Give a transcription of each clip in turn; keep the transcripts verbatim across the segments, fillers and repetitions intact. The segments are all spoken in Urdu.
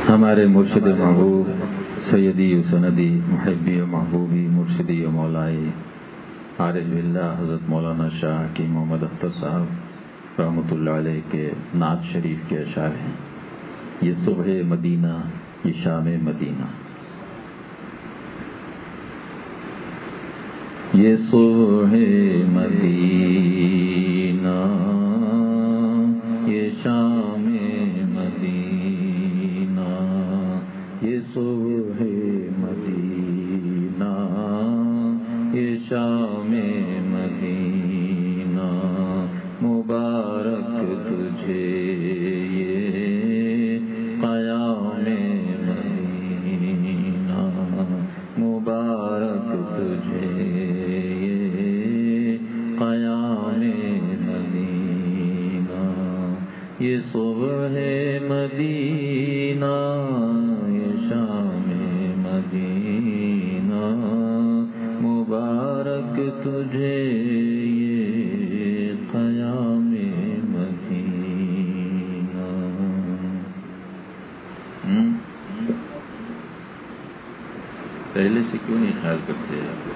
ہمارے مرشد محبوب سیدی و سندی محبی و محبوبی مرشدی و مولائی عارف باللہ حضرت مولانا شاہ کی محمد اختر صاحب رحمۃ اللہ علیہ کے نعت شریف کے اشعار ہیں۔ یہ صبح مدینہ، یہ شام مدینہ، یہ صبح مدینہ، یہ شام مدینہ، یہ صبح مدینہ، یہ شام مدینہ، مبارک تجھے یہ قیام مدینہ، مبارک تجھے یہ قیام مدینہ، یہ صبح مدینہ، یہ شام مدینہ، مبارک تجھے یہ قیام مدینہ۔ پہلے سے کیوں نہیں خیال کرتے آپ؟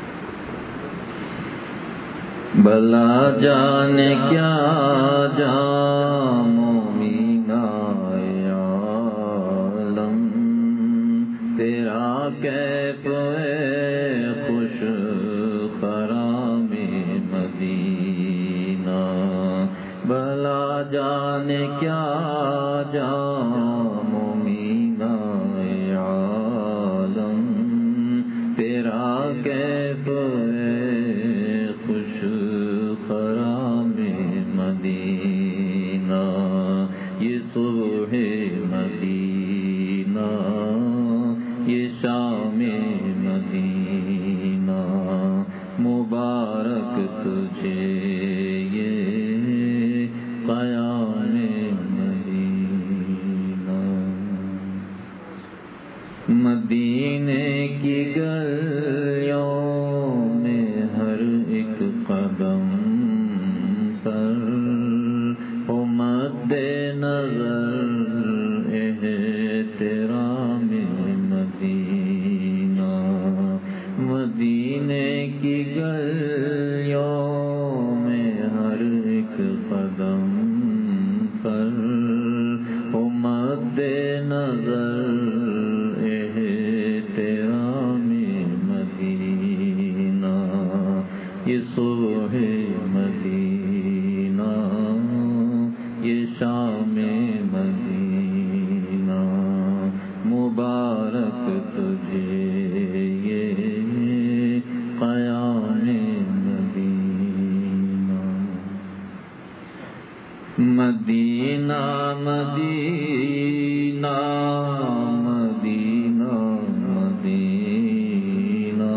بلا جانے کیا جام مومنہ عالم، تیرا کیف ہے خوش خرام مدینہ، بلا جانے کیا جام مومنہ عالم، تیرا کیف ہے خوش خرام مدینہ، یہ صبح مدینہ، یہ شام مدینہ، مبارک تجھے یہ قیام مدینہ۔ مدینے کی گلیوں میں ہر ایک قدم پر ہو مد نظر احترام مدینہ، مدینے کی گلیوں میں ہر ایک قدم پر ہو مد نظر احترام مدینہ، یہ صبح مدینہ، یہ شام مدینہ، مبارک تجھے یہ قیام مدینہ۔ مدینہ مدینہ مدینہ مدینہ،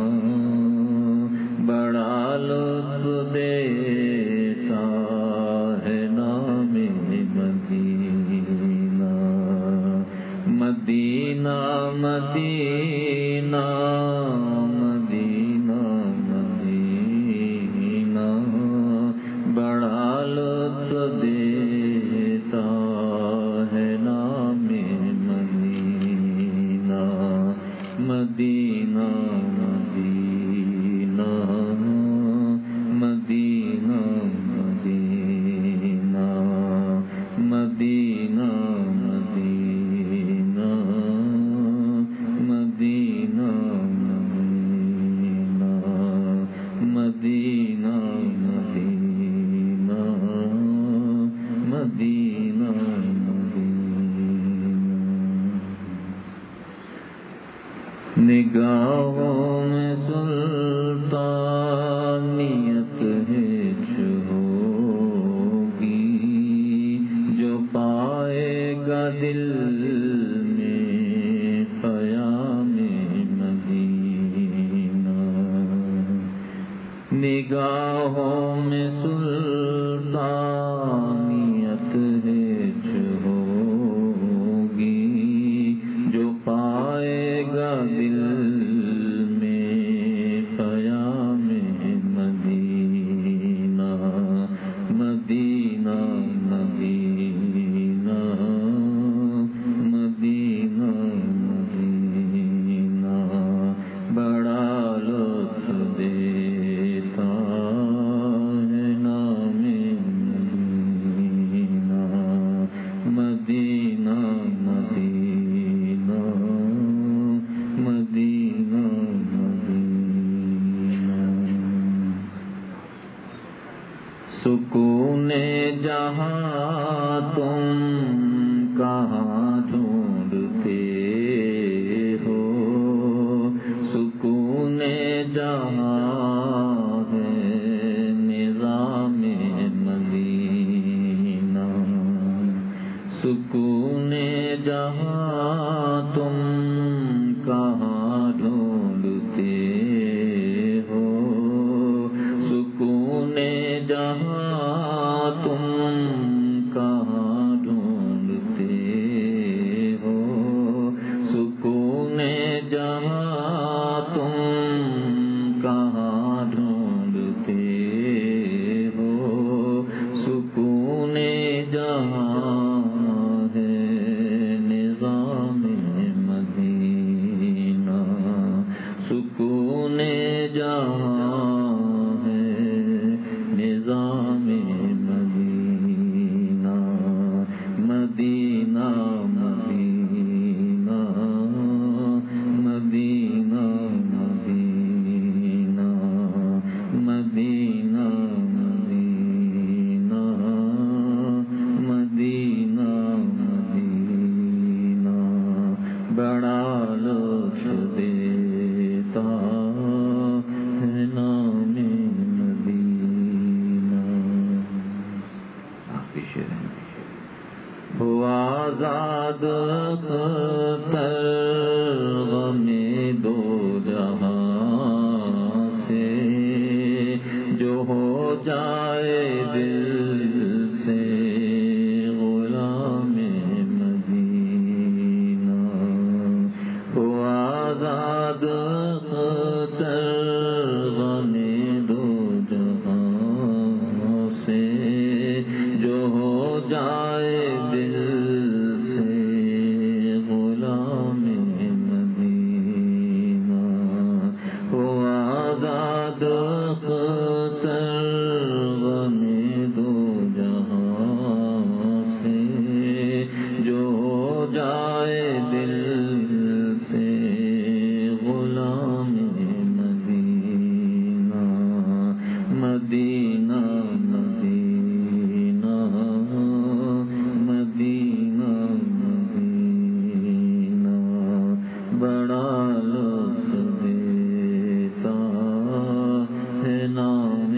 بڑا لطف دیتا ہے نام مدینہ، مدینہ مدینہ مدینہ مدینہ، بڑا لطف دیتا ہے نام مدینہ، مدینہ مدینہ مدینہ مدینہ، مدینہ مدینہ مدینہ مدینہ، مدینہ مدینہ مدینہ مدینہ، نگاہوں میں سلطانیت ہج ہوگی، جو پائے گا دل میں قیام مدینہ، نگاہوں میں سلطانیت ہج ہوگی، جو پائے گا دل میں قیام مدینہ، تم کہاں ڈھونڈتے ہو سکون جہاں تم کہاں ڈھونڈتے ہو سکون جہاں تم کہاں ڈھونڈتے ہو سکون جہاں ہے نظام مدینہ سکون جہاں ہے نظام مدینہ مدینہ مدینہ مدینہ مدینہ مدینہ مدینہ مدینہ مدینہ بڑا لطف دیتا ہے نام مدینہ. آخری شعر ہے. ہوا آزاد اختر غم دو جہاں سے جو ہو جائے دل سے غلام مدینہ. ہوا آزاد اختر غم دو جہاں سے جو ہو جائے دل سے غلام مدینہ. ہوا آزاد اختر غم دو جہاں سے جو ہو جائے دل سے غلام مدینہ. مدینہ مدینہ مدینہ مدینہ بڑا لطف دیتا ہے نام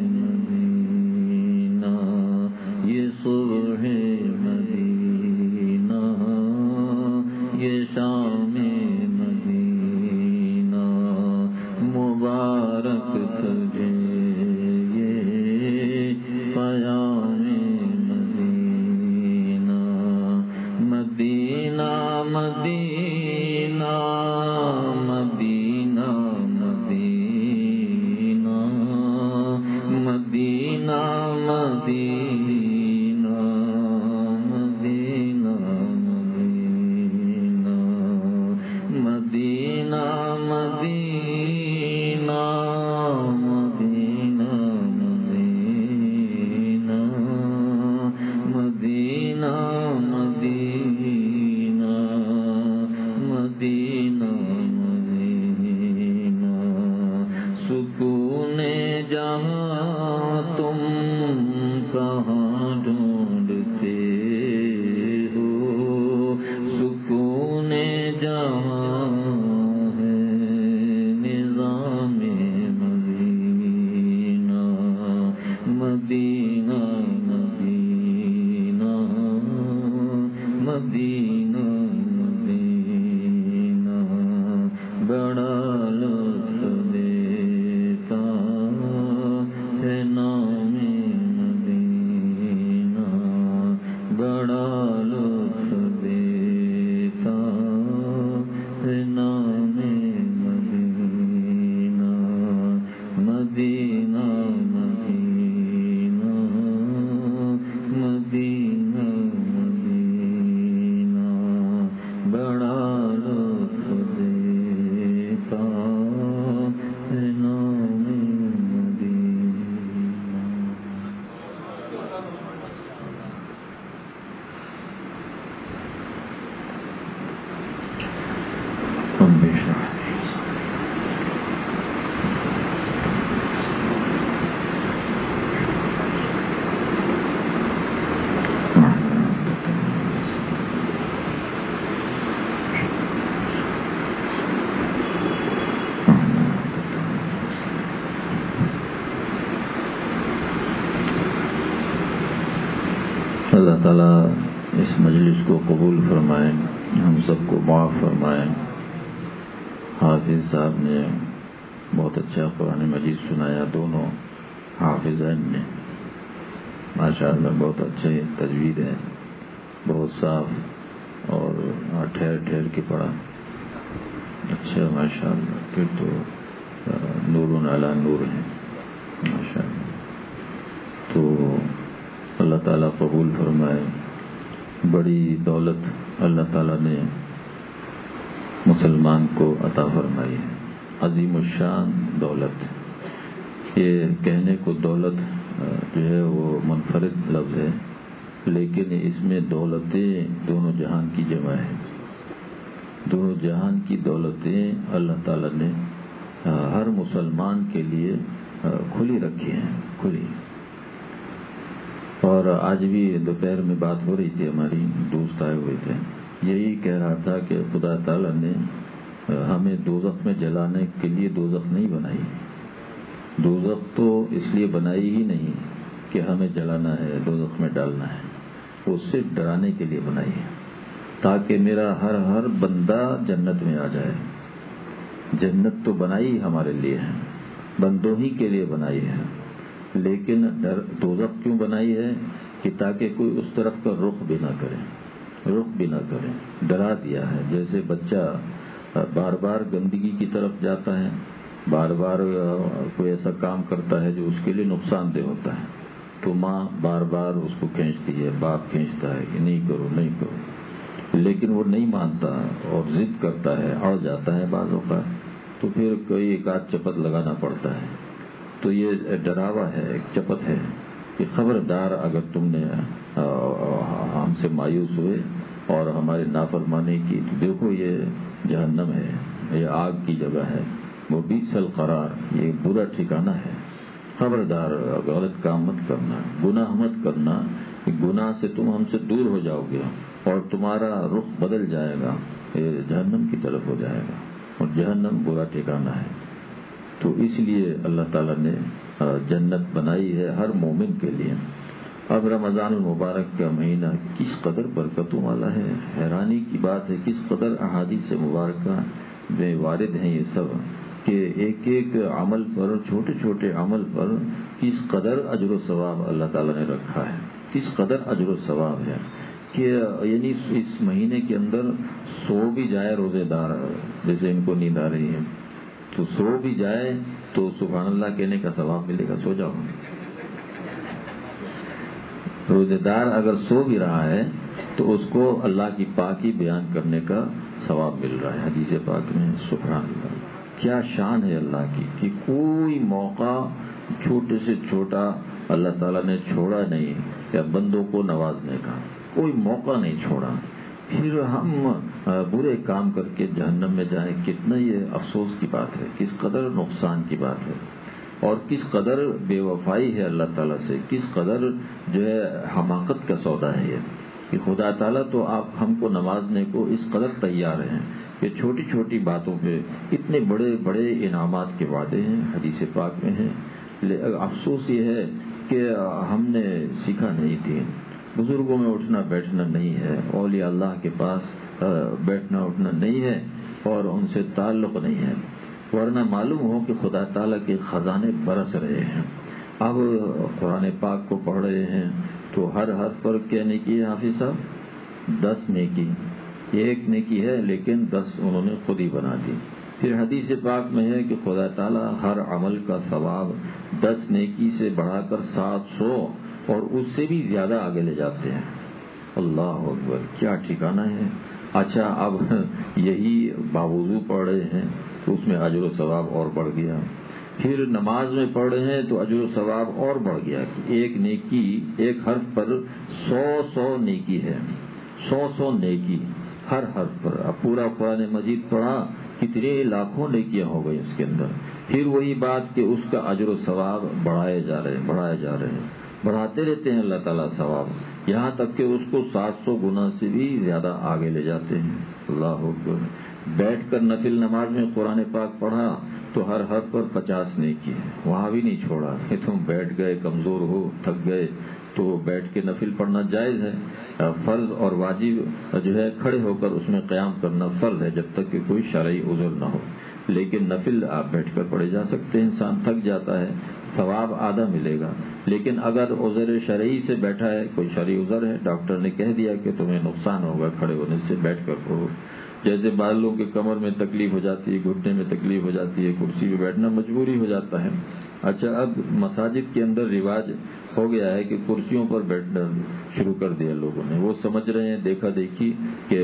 مدینہ. یہ صبح مدینہ یہ شام مدینہ مبارک تجھے یہ قیام مدینہ. مدینہ مدینہ مدینہ مدینہ مدینہ مدینہ مدینہ مدینہ مدینہ مدینہ مدینہ مدینہ مدینہ مدینہ مدینہ سکون جہاں تم کہاں ڈھونڈتے ہو سکون جہاں ہے نظام مدینہ. مدینہ مدینہ مدینہ مدینہ بڑا لطف دیتا ہے نام مدینہ. بڑا لطف دیتا ہے نام مدینہ. مدینہ مدینہ مدینہ مدینہ بڑا لطف دیتا ہے نام مدینہ. اللہ تعالیٰ اس مجلس کو قبول فرمائیں. ہم سب کو معاف فرمائیں۔ حافظ صاحب نے بہت اچھا قرآن مجید سنایا، دونوں حافظین نے ماشاء اللہ بہت اچھے تجوید ہے، بہت صاف اور ٹھہر ٹھہر کے پڑھا، اچھا ماشاء اللہ، پھر تو نور علی نور ہے ماشاء اللہ۔ تو اللہ تعالیٰ قبول فرمائے۔ بڑی دولت اللہ تعالیٰ نے مسلمان کو عطا فرمائی ہے، عظیم الشان دولت۔ یہ کہنے کو دولت جو ہے وہ منفرد لفظ ہے، لیکن اس میں دولتیں دونوں جہان کی جمع ہے۔ دونوں جہان کی دولتیں اللہ تعالیٰ نے ہر مسلمان کے لیے کھلی رکھی ہیں، کھلی۔ اور آج بھی دوپہر میں بات ہو رہی تھی، ہماری دوست آئے ہوئے تھے، یہی کہہ رہا تھا کہ خدا تعالیٰ نے ہمیں دوزخ میں جلانے کے لیے دوزخ نہیں بنائی۔ دوزخ تو اس لیے بنائی ہی نہیں کہ ہمیں جلانا ہے، دوزخ میں ڈالنا ہے، وہ صرف ڈرانے کے لیے بنائی ہے، تاکہ میرا ہر ہر بندہ جنت میں آ جائے۔ جنت تو بنائی ہمارے لیے ہے، بندوں ہی کے لیے بنائی ہے، لیکن دوزخ کیوں بنائی ہے کہ تاکہ کوئی اس طرف کا رخ بھی نہ کرے، رخ بھی نہ کرے، ڈرا دیا ہے۔ جیسے بچہ بار بار گندگی کی طرف جاتا ہے، بار بار کوئی ایسا کام کرتا ہے جو اس کے لیے نقصان دہ ہوتا ہے، تو ماں بار بار اس کو کھینچتی ہے، باپ کھینچتا ہے کہ نہیں کرو نہیں کرو، لیکن وہ نہیں مانتا اور ضد کرتا ہے، اڑ جاتا ہے بعض اوقات، تو پھر کوئی ایک آدھ چپت لگانا پڑتا ہے۔ تو یہ ڈراوا ہے، ایک چپت ہے کہ خبردار اگر تم نے ہم سے مایوس ہوئے اور ہماری نافرمانی کی تو دیکھو یہ جہنم ہے، یہ آگ کی جگہ ہے، وہ بئس القرار، یہ برا ٹھکانہ ہے، خبردار غلط کام مت کرنا، گناہ مت کرنا، گناہ سے تم ہم سے دور ہو جاؤ گے اور تمہارا رخ بدل جائے گا، یہ جہنم کی طرف ہو جائے گا، اور جہنم برا ٹھکانہ ہے۔ تو اس لیے اللہ تعالیٰ نے جنت بنائی ہے ہر مومن کے لیے۔ اب رمضان المبارک کا مہینہ کس قدر برکتوں والا ہے، حیرانی کی بات ہے کس قدر احادیث مبارکہ میں وارد ہیں یہ سب، کہ ایک ایک عمل پر، چھوٹے چھوٹے عمل پر کس قدر اجر و ثواب اللہ تعالیٰ نے رکھا ہے، کس قدر اجر و ثواب ہے، کہ یعنی اس مہینے کے اندر سو بھی جائے روزے دار، جیسے ان کو نیند آ رہی ہے تو سو بھی جائے تو سبحان اللہ کہنے کا ثواب ملے گا، سو جاؤ۔ روزے دار اگر سو بھی رہا ہے تو اس کو اللہ کی پاکی بیان کرنے کا ثواب مل رہا ہے، حدیث پاک میں سبحان اللہ۔ کیا شان ہے اللہ کی کہ کوئی موقع چھوٹے سے چھوٹا اللہ تعالیٰ نے چھوڑا نہیں، یا بندوں کو نوازنے کا کوئی موقع نہیں چھوڑا۔ پھر ہم برے کام کر کے جہنم میں جائیں، کتنا یہ افسوس کی بات ہے، کس قدر نقصان کی بات ہے، اور کس قدر بے وفائی ہے اللہ تعالیٰ سے، کس قدر جو ہے حماقت کا سودا ہے یہ، کہ خدا تعالیٰ تو آپ ہم کو نوازنے کو اس قدر تیار ہیں کہ چھوٹی چھوٹی باتوں پہ اتنے بڑے بڑے انعامات کے وعدے ہیں، حدیث پاک میں ہیں۔ افسوس یہ ہے کہ ہم نے سیکھا نہیں تھی، بزرگوں میں اٹھنا بیٹھنا نہیں ہے، اولیاء اللہ کے پاس بیٹھنا اٹھنا نہیں ہے، اور ان سے تعلق نہیں ہے، ورنہ معلوم ہو کہ خدا تعالیٰ کے خزانے برس رہے ہیں۔ اب قرآن پاک کو پڑھ رہے ہیں تو ہر حرف پر کیا نیکی ہے حافظ صاحب؟ دس نیکی، ایک نیکی ہے لیکن دس انہوں نے خود ہی بنا دی۔ پھر حدیث پاک میں ہے کہ خدا تعالیٰ ہر عمل کا ثواب دس نیکی سے بڑھا کر سات سو اور اس سے بھی زیادہ آگے لے جاتے ہیں۔ اللہ اکبر، کیا ٹھکانہ ہے۔ اچھا اب یہی باوضو پڑھ رہے ہیں تو اس میں اجر و ثواب اور بڑھ گیا، پھر نماز میں پڑھ رہے ہیں تو اجر و ثواب اور بڑھ گیا، ایک نیکی ایک حرف پر سو سو نیکی ہے، سو سو نیکی ہر حرف پر۔ اب پورا قرآن مجید پڑھا، کتنے لاکھوں نیکیاں ہو گئی اس کے اندر۔ پھر وہی بات کہ اس کا اجر و ثواب بڑھائے جا رہے ہیں بڑھائے جا رہے ہیں بڑھاتے رہتے ہیں اللہ تعالیٰ ثواب، یہاں تک کہ اس کو سات سو گنا سے بھی زیادہ آگے لے جاتے ہیں۔ اللہ اکبر۔ بیٹھ کر نفل نماز میں قرآن پاک پڑھا تو ہر حرف پر پچاس نیکی ہے، وہاں بھی نہیں چھوڑا کہ تم بیٹھ گئے، کمزور ہو، تھک گئے تو بیٹھ کے نفل پڑھنا جائز ہے. فرض اور واجب جو ہے کھڑے ہو کر اس میں قیام کرنا فرض ہے جب تک کہ کوئی شرعی عذر نہ ہو. لیکن نفل آپ بیٹھ کر پڑھے جا سکتے ہیں. انسان تھک جاتا ہے، ثواب آدھا ملے گا. لیکن اگر عذر شرعی سے بیٹھا ہے، کوئی شرعی عذر ہے، ڈاکٹر نے کہہ دیا کہ تمہیں نقصان ہوگا کھڑے ہونے سے، بیٹھ کر پڑھو. جیسے بعض لوگوں کے کمر میں تکلیف ہو جاتی ہے، گھٹنے میں تکلیف ہو جاتی ہے، کرسی پہ بیٹھنا مجبوری ہو جاتا ہے. اچھا، اب مساجد کے اندر رواج ہو گیا ہے کہ کرسیوں پر بیٹھنا شروع کر دیا لوگوں نے. وہ سمجھ رہے ہیں دیکھا دیکھی کہ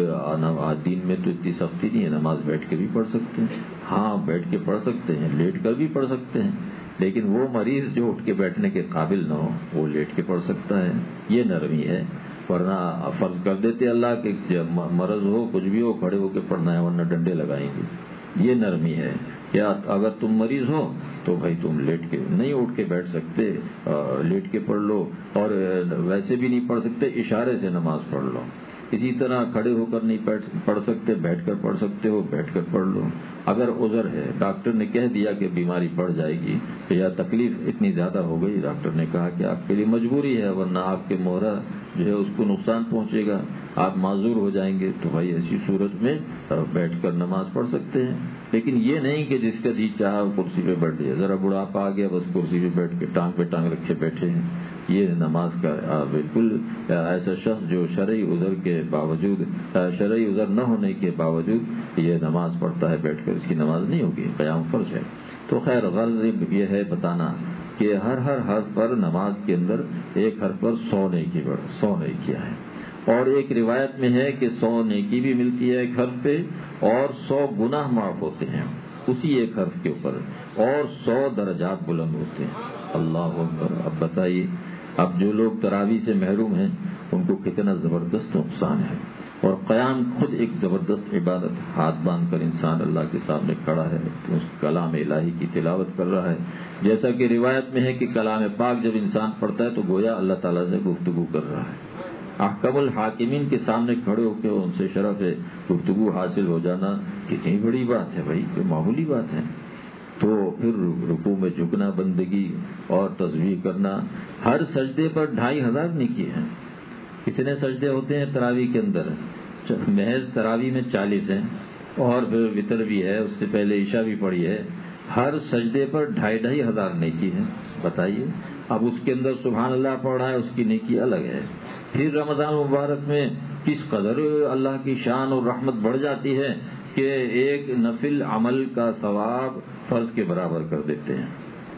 دین میں تو اتنی سختی نہیں ہے، نماز بیٹھ کے بھی پڑھ سکتے ہیں. ہاں بیٹھ کے پڑھ سکتے ہیں، لیٹ کر بھی پڑھ سکتے ہیں، لیکن وہ مریض جو اٹھ کے بیٹھنے کے قابل نہ ہو وہ لیٹ کے پڑھ سکتا ہے. یہ نرمی ہے. ورنہ فرض کر دیتے اللہ کہ مرض ہو کچھ بھی ہو کھڑے ہو کے پڑھنا ہے ورنہ ڈنڈے لگائیں گے. یہ نرمی ہے. یا اگر تم مریض ہو تو بھائی تم لیٹ کے نہیں اٹھ کے بیٹھ سکتے، لیٹ کے پڑھ لو. اور ویسے بھی نہیں پڑھ سکتے، اشارے سے نماز پڑھ لو. اسی طرح کھڑے ہو کر نہیں پڑھ سکتے، بیٹھ کر پڑھ سکتے ہو، بیٹھ کر پڑھ لو. اگر عذر ہے، ڈاکٹر نے کہہ دیا کہ بیماری بڑھ جائے گی یا تکلیف اتنی زیادہ ہو گئی، ڈاکٹر نے کہا کہ آپ کے لیے مجبوری ہے ورنہ آپ کے مہرہ جو ہے اس کو نقصان پہنچے گا، آپ معذور ہو جائیں گے، تو بھائی ایسی صورت میں بیٹھ کر نماز پڑھ سکتے ہیں. لیکن یہ نہیں کہ جس کا جی چاہا کرسی پہ بیٹھ گیا، ذرا بڑھاپا آ گیا بس کرسی پہ بیٹھ کے ٹانگ پہ ٹانگ رکھے بیٹھے ہیں. یہ نماز کا بالکل ایسا شخص جو شرعی عذر کے باوجود شرعی عذر نہ ہونے کے باوجود یہ نماز پڑھتا ہے بیٹھ کر، اس کی نماز نہیں ہوگی، قیام فرض ہے. تو خیر غرض یہ ہے بتانا کہ ہر ہر حرف پر نماز کے اندر ایک حرف پر سو نیکی بڑھ سو نیکیاں ہیں. اور ایک روایت میں ہے کہ سو نیکی بھی ملتی ہے ایک حرف پہ، اور سو گناہ معاف ہوتے ہیں اسی ایک حرف کے اوپر، اور سو درجات بلند ہوتے ہیں. اللہ اکبر. اب بتائیے، اب جو لوگ تراویح سے محروم ہیں ان کو کتنا زبردست نقصان ہے. اور قیام خود ایک زبردست عبادت، ہاتھ باندھ کر انسان اللہ کے سامنے کھڑا ہے، اس کلام الہی کی تلاوت کر رہا ہے. جیسا کہ روایت میں ہے کہ کلام پاک جب انسان پڑھتا ہے تو گویا اللہ تعالیٰ سے گفتگو کر رہا ہے. احکم الحاکمین کے سامنے کھڑے ہو کے ان سے شرف گفتگو حاصل ہو جانا کتنی بڑی بات ہے بھائی، کوئی معمولی بات ہے. تو پھر رکوع میں جھکنا، بندگی اور تسبیح کرنا. ہر سجدے پر ڈھائی ہزار نیکی ہیں. کتنے سجدے ہوتے ہیں تراویح کے اندر؟ محض تراویح میں چالیس ہیں، اور پھر وتر بھی ہے، اس سے پہلے عشاء بھی پڑھی ہے. ہر سجدے پر ڈھائی ڈھائی ہزار نیکی ہے. بتائیے، اب اس کے اندر سبحان اللہ پڑھ رہا ہے، اس کی نیکی الگ ہے. پھر رمضان مبارک میں کس قدر اللہ کی شان اور رحمت بڑھ جاتی ہے کہ ایک نفل عمل کا ثواب فرض کے برابر کر دیتے ہیں.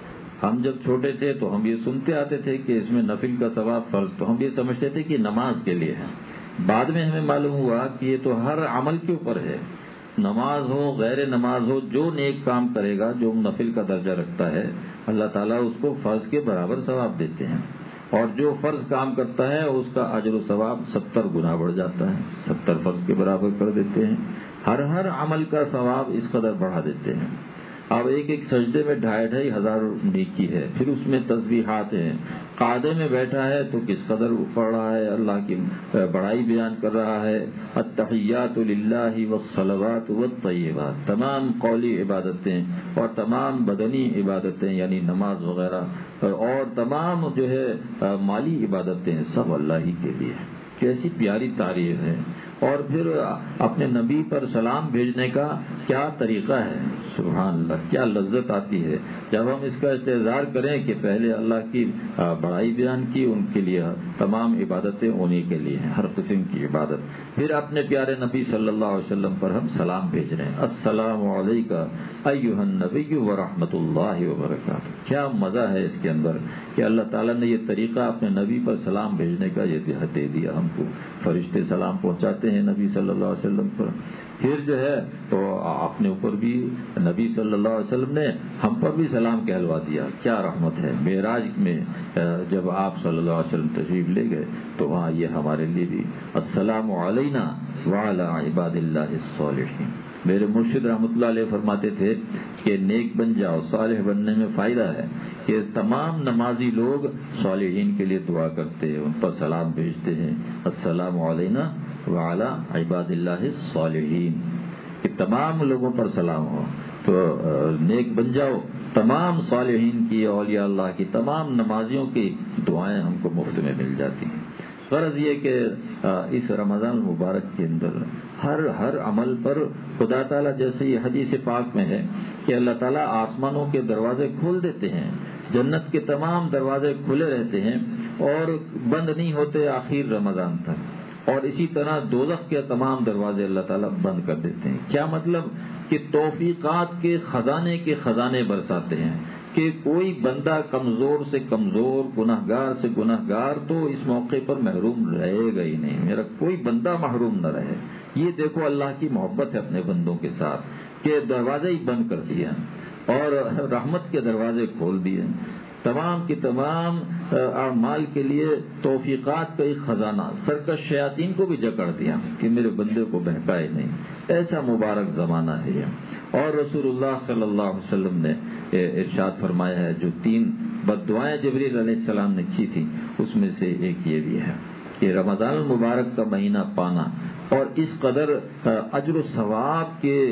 ہم جب چھوٹے تھے تو ہم یہ سنتے آتے تھے کہ اس میں نفل کا ثواب فرض، تو ہم یہ سمجھتے تھے کہ نماز کے لیے ہے. بعد میں ہمیں معلوم ہوا کہ یہ تو ہر عمل کے اوپر ہے. نماز ہو غیر نماز ہو، جو نیک کام کرے گا، جو نفل کا درجہ رکھتا ہے، اللہ تعالیٰ اس کو فرض کے برابر ثواب دیتے ہیں. اور جو فرض کام کرتا ہے اس کا اجر و ثواب ستر گنا بڑھ جاتا ہے، ستر فرض کے برابر کر دیتے ہیں. ہر ہر عمل کا ثواب اس قدر بڑھا دیتے ہیں. اب ایک ایک سجدے میں ڈھائی ڈھائی ہزار نیکی ہے. پھر اس میں تسبیحات ہیں. قعدے میں بیٹھا ہے تو کس قدر پڑھ رہا ہے، اللہ کی بڑائی بیان کر رہا ہے. التحیات للہ والصلوات والطیبات، تمام قولی عبادتیں اور تمام بدنی عبادتیں یعنی نماز وغیرہ، اور تمام جو ہے مالی عبادتیں سب اللہ ہی کے لیے. کیسی پیاری تعریف ہے. اور پھر اپنے نبی پر سلام بھیجنے کا کیا طریقہ ہے، سبحان اللہ، کیا لذت آتی ہے جب ہم اس کا استحضار کریں کہ پہلے اللہ کی بڑائی بیان کی، ان کے لیے تمام عبادتیں انہی کے لیے ہیں، ہر قسم کی عبادت. پھر اپنے پیارے نبی صلی اللہ علیہ وسلم پر ہم سلام بھیج رہے ہیں، السلام علیکہ ایھا النبی ورحمۃ اللہ وبرکاتہ. کیا مزہ ہے اس کے اندر کہ اللہ تعالیٰ نے یہ طریقہ اپنے نبی پر سلام بھیجنے کا یہ دے دیا ہم کو. فرشتے سلام پہنچاتے ہیں نبی صلی اللہ علیہ وسلم پر. پھر جو ہے تو اپنے اوپر بھی نبی صلی اللہ علیہ وسلم نے ہم پر بھی سلام کہلوا دیا. کیا رحمت ہے. معراج میں جب آپ صلی اللہ علیہ وسلم تشریف لے گئے تو وہاں یہ ہمارے لیے بھی السلام علینا وعلی عباد اللہ الصالحین. میرے مرشد رحمۃ اللہ علیہ فرماتے تھے کہ نیک بن جاؤ، صالح بننے میں فائدہ ہے کہ تمام نمازی لوگ صالحین کے لیے دعا کرتے ہیں، ان پر سلام بھیجتے ہیں، السلام علینا وعلی عباد اللہ الصالحین، کہ تمام لوگوں پر سلام ہو. تو نیک بن جاؤ تمام صالحین کی، اولیاء اللہ کی، تمام نمازیوں کی دعائیں ہم کو مفت میں مل جاتی ہیں۔ غرض یہ کہ اس رمضان المبارک کے اندر ہر ہر عمل پر خدا تعالیٰ، جیسے یہ حدیث پاک میں ہے کہ اللہ تعالیٰ آسمانوں کے دروازے کھول دیتے ہیں، جنت کے تمام دروازے کھلے رہتے ہیں اور بند نہیں ہوتے آخر رمضان تک، اور اسی طرح دوزخ کے تمام دروازے اللہ تعالیٰ بند کر دیتے ہیں۔ کیا مطلب؟ کہ توفیقات کے خزانے کے خزانے برساتے ہیں کہ کوئی بندہ کمزور سے کمزور، گناہگار سے گناہگار تو اس موقع پر محروم رہے گا ہی نہیں، میرا کوئی بندہ محروم نہ رہے۔ یہ دیکھو اللہ کی محبت ہے اپنے بندوں کے ساتھ کہ دروازے ہی بند کر دیا اور رحمت کے دروازے کھول دیے، تمام کی تمام اعمال کے لیے توفیقات کا ایک خزانہ، سرکش شیاطین کو بھی جکڑ دیا کہ میرے بندے کو بہکائے نہیں۔ ایسا مبارک زمانہ ہے یہ۔ اور رسول اللہ صلی اللہ علیہ وسلم نے ارشاد فرمایا ہے، جو تین بد دعائیں جبریل علیہ السلام نے کی تھی اس میں سے ایک یہ بھی ہے کہ رمضان المبارک کا مہینہ پانا اور اس قدر اجر و ثواب کے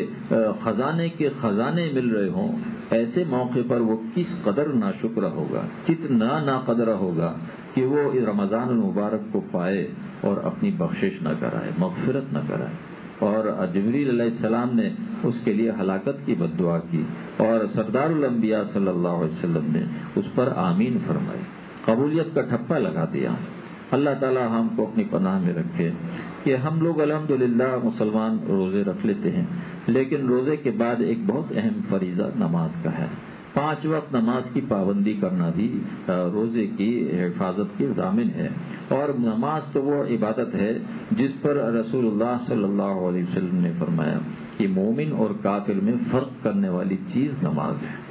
خزانے کے خزانے مل رہے ہوں، ایسے موقع پر وہ کس قدر ناشکر ہوگا، کتنا ناقدرہ ہوگا کہ وہ اس رمضان المبارک کو پائے اور اپنی بخشش نہ کرائے، مغفرت نہ کرائے۔ اور جبریل علیہ السلام نے اس کے لیے ہلاکت کی بد دعا کی اور سردار الانبیاء صلی اللہ علیہ وسلم نے اس پر آمین فرمائی، قبولیت کا ٹھپا لگا دیا۔ اللہ تعالی ہم کو اپنی پناہ میں رکھے کہ ہم لوگ الحمدللہ مسلمان روزے رکھ لیتے ہیں، لیکن روزے کے بعد ایک بہت اہم فریضہ نماز کا ہے۔ پانچ وقت نماز کی پابندی کرنا بھی روزے کی حفاظت کے ضامن ہے، اور نماز تو وہ عبادت ہے جس پر رسول اللہ صلی اللہ علیہ وسلم نے فرمایا کہ مومن اور کافر میں فرق کرنے والی چیز نماز ہے۔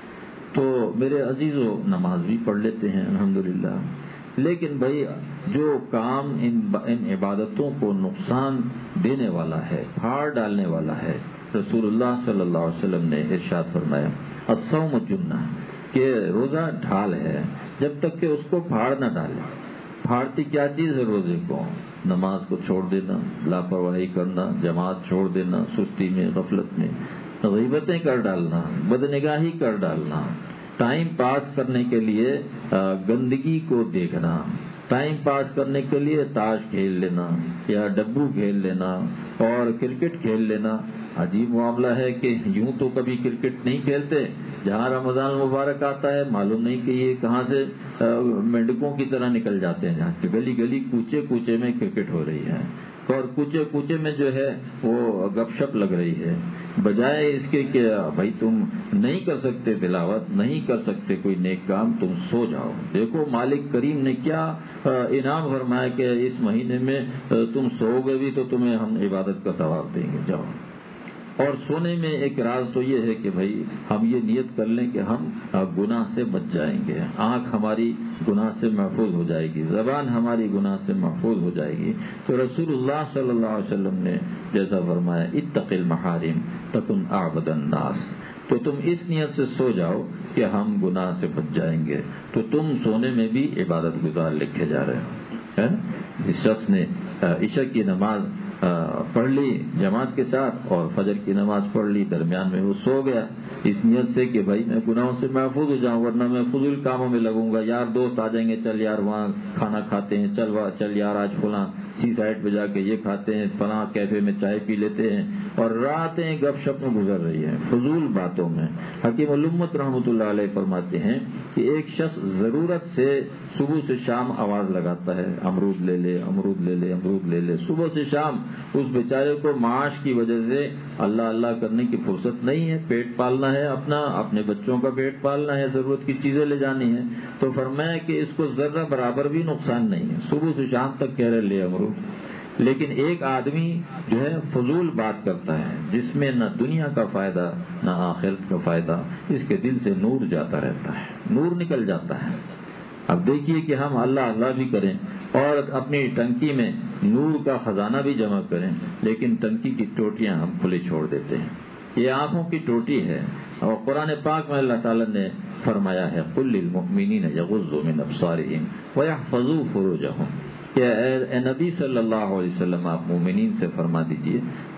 تو میرے عزیزو، نماز بھی پڑھ لیتے ہیں الحمدللہ، لیکن بھائی جو کام ان عبادتوں کو نقصان دینے والا ہے، پھاڑ ڈالنے والا ہے، رسول اللہ صلی اللہ علیہ وسلم نے ارشاد فرمایا الصوم جنہ، کہ روزہ ڈھال ہے جب تک کہ اس کو پھاڑ نہ ڈالے۔ پھاڑتی کیا چیز ہے روزے کو؟ نماز کو چھوڑ دینا، لاپرواہی کرنا، جماعت چھوڑ دینا، سستی میں، غفلت میں، غیبتیں کر ڈالنا، بدنگاہی کر ڈالنا، ٹائم پاس کرنے کے لیے گندگی کو دیکھنا، ٹائم پاس کرنے کے لیے تاش کھیل لینا یا ڈبو کھیل لینا اور کرکٹ کھیل لینا۔ عجیب معاملہ ہے کہ یوں تو کبھی کرکٹ نہیں کھیلتے، جہاں رمضان مبارک آتا ہے معلوم نہیں کہ یہ کہاں سے مینڈکوں کی طرح نکل جاتے ہیں، جہاں گلی گلی کوچے کوچے میں کرکٹ ہو رہی ہے اور کوچے کوچے میں جو ہے وہ گپ شپ لگ رہی ہے، بجائے اس کے کہ بھائی تم نہیں کر سکتے تلاوت، نہیں کر سکتے کوئی نیک کام، تم سو جاؤ۔ دیکھو مالک کریم نے کیا انعام فرمایا کہ اس مہینے میں تم سو گے بھی تو تمہیں ہم عبادت کا ثواب دیں گے، جاؤ۔ اور سونے میں ایک راز تو یہ ہے کہ بھائی ہم یہ نیت کر لیں کہ ہم گناہ سے بچ جائیں گے، آنکھ ہماری گناہ سے محفوظ ہو جائے گی، زبان ہماری گناہ سے محفوظ ہو جائے گی۔ تو رسول اللہ صلی اللہ علیہ وسلم نے جیسا فرمایا اتق المحارم تکن اعبد الناس، تو تم اس نیت سے سو جاؤ کہ ہم گناہ سے بچ جائیں گے، تو تم سونے میں بھی عبادت گزار لکھے جا رہے ہو۔ اس شخص نے عشاء کی نماز پڑھ لی جماعت کے ساتھ اور فجر کی نماز پڑھ لی، درمیان میں وہ سو گیا اس نیت سے کہ بھائی میں گناہوں سے محفوظ ہو جاؤں، ورنہ میں فضول کاموں میں لگوں گا، یار دوست آ جائیں گے، چل یار وہاں کھانا کھاتے ہیں، چل چل یار آج فلاں سی سائڈ پہ جا کے یہ کھاتے ہیں، فلاں کیفے میں چائے پی لیتے ہیں، اور راتیں گپ شپ میں گزر رہی ہیں فضول باتوں میں۔ حکیم الامت رحمۃ اللہ علیہ فرماتے ہیں کہ ایک شخص ضرورت سے صبح سے شام آواز لگاتا ہے، امرود لے لے امرود لے لے امرود لے لے، صبح سے شام اس بیچارے کو معاش کی وجہ سے اللہ اللہ کرنے کی فرصت نہیں ہے، پیٹ پالنا ہے اپنا، اپنے بچوں کا پیٹ پالنا ہے، ضرورت کی چیزیں لے جانی ہیں، تو فرمایا کہ اس کو ذرہ برابر بھی نقصان نہیں ہے، صبح سے شام تک کہہ رہے لے امرود۔ لیکن ایک آدمی جو ہے فضول بات کرتا ہے جس میں نہ دنیا کا فائدہ نہ آخرت کا فائدہ، اس کے دل سے نور جاتا رہتا ہے، نور نکل جاتا ہے۔ اب دیکھیے کہ ہم اللہ اللہ بھی کریں اور اپنی ٹنکی میں نور کا خزانہ بھی جمع کریں، لیکن ٹنکی کی ٹوٹیاں ہم کھلی چھوڑ دیتے ہیں۔ یہ آنکھوں کی ٹوٹی ہے، اور قرآن پاک میں اللہ تعالیٰ نے فرمایا ہے قل للمؤمنین یغضوا من ابصارہم ویحفظوا فروجہم، کہ اے نبی صلی اللہ علیہ وسلم آپ مومنین سے فرما دیجئے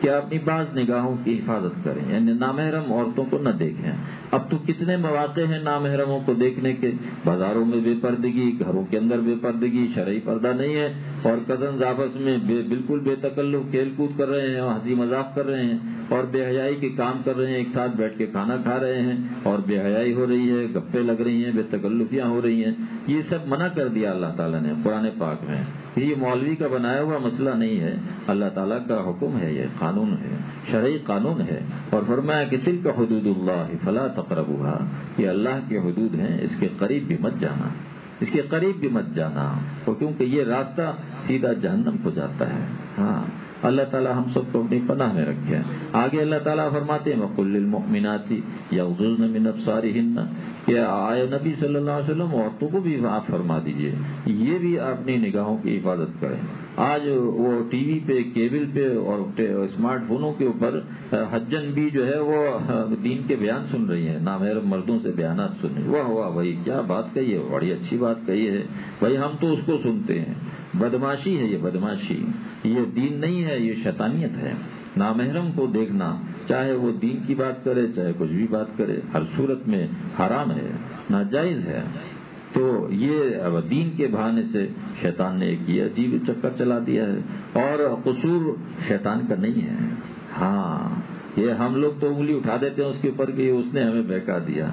کہ اپنی بعض نگاہوں کی حفاظت کریں، یعنی نامحرم عورتوں کو نہ دیکھیں۔ اب تو کتنے مواقع ہیں نامحرموں کو دیکھنے کے، بازاروں میں بے پردگی، گھروں کے اندر بے پردگی، شرعی پردہ نہیں ہے، اور کزنز آپس میں بے بالکل بے تکلف کھیل کود کر رہے ہیں اور ہنسی مذاق کر رہے ہیں اور بے حیائی کے کام کر رہے ہیں، ایک ساتھ بیٹھ کے کھانا کھا رہے ہیں اور بے حیائی ہو رہی ہے، گپے لگ رہی ہیں، بے تکلفیاں ہو رہی ہیں۔ یہ سب منع کر دیا اللہ تعالیٰ نے قرآن پاک میں۔ یہ مولوی کا بنایا ہوا مسئلہ نہیں ہے، اللہ تعالیٰ کا حکم ہے، یہ قانون ہے، شرعی قانون ہے، اور فرمایا کہ تلک حدود اللہ فلا تقربوها، یہ اللہ کے حدود ہیں، اس کے قریب بھی مت جانا، اس کے قریب بھی مت جانا، کیونکہ یہ راستہ سیدھا جہنم کو جاتا ہے۔ ہاں، اللہ تعالیٰ ہم سب کو اپنی پناہ میں رکھے۔ آگے اللہ تعالیٰ فرماتے ہیں وَقُلْ لِلْمُؤْمِنَاتِ يَغْضُضْنَ مِنْ أَبْصَارِهِنَّ، کہ آئے نبی صلی اللہ علیہ وسلم عورتوں کو بھی آپ فرما دیجئے یہ بھی اپنی نگاہوں کی حفاظت کریں۔ آج وہ ٹی وی پہ، کیبل پہ اور اسمارٹ فونوں کے اوپر حجن بھی جو ہے وہ دین کے بیان سن رہی ہیں، نامحرم مردوں سے بیانات سن رہی ہیں۔ واہ واہ بھائی، کیا بات کہی ہے، بڑی اچھی بات کہی ہے بھائی، ہم تو اس کو سنتے ہیں۔ بدماشی ہے یہ، بدماشی، یہ دین نہیں ہے، یہ شیطانیت ہے۔ نامحرم کو دیکھنا، چاہے وہ دین کی بات کرے چاہے کچھ بھی بات کرے، ہر صورت میں حرام ہے، ناجائز ہے۔ تو یہ دین کے بہانے سے شیطان نے ایک یہ عجیب چکر چلا دیا ہے، اور قصور شیطان کا نہیں ہے۔ ہاں، یہ ہم لوگ تو انگلی اٹھا دیتے ہیں اس کے اوپر کہ اس نے ہمیں بہکا دیا،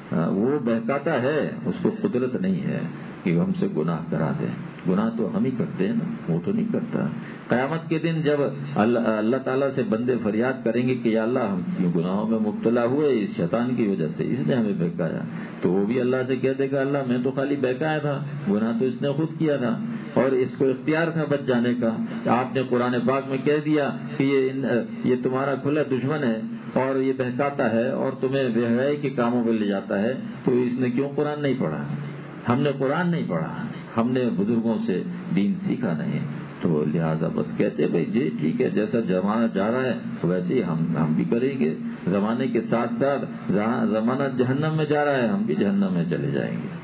وہ بہکاتا ہے، اس کو قدرت نہیں ہے کہ ہم سے گناہ کرا دے۔ گناہ تو ہم ہی کرتے ہیں نا، وہ تو نہیں کرتا۔ قیامت کے دن جب اللہ اللہ تعالیٰ سے بندے فریاد کریں گے کہ یا اللہ ہم کیوں گناہوں میں مبتلا ہوئے، اس شیطان کی وجہ سے، اس نے ہمیں بہکایا، تو وہ بھی اللہ سے کہہ دے گا اللہ میں تو خالی بہکایا تھا، گناہ تو اس نے خود کیا تھا، اور اس کو اختیار تھا بچ جانے کا۔ آپ نے قرآن پاک میں کہہ دیا کہ یہ یہ تمہارا کھلا دشمن ہے اور یہ بہکاتا ہے اور تمہیں بے حیائی کے کاموں پہ لے جاتا ہے، تو اس نے کیوں قرآن نہیں پڑھا؟ ہم نے قرآن نہیں پڑھا، ہم نے بزرگوں سے دین سیکھا نہیں، تو لہٰذا بس کہتے بھائی جی ٹھیک ہے، جیسا زمانہ جا رہا ہے ویسے ہی ہم ہم بھی کریں گے، زمانے کے ساتھ ساتھ جہاں زمانہ جہنم میں جا رہا ہے ہم بھی جہنم میں چلے جائیں گے۔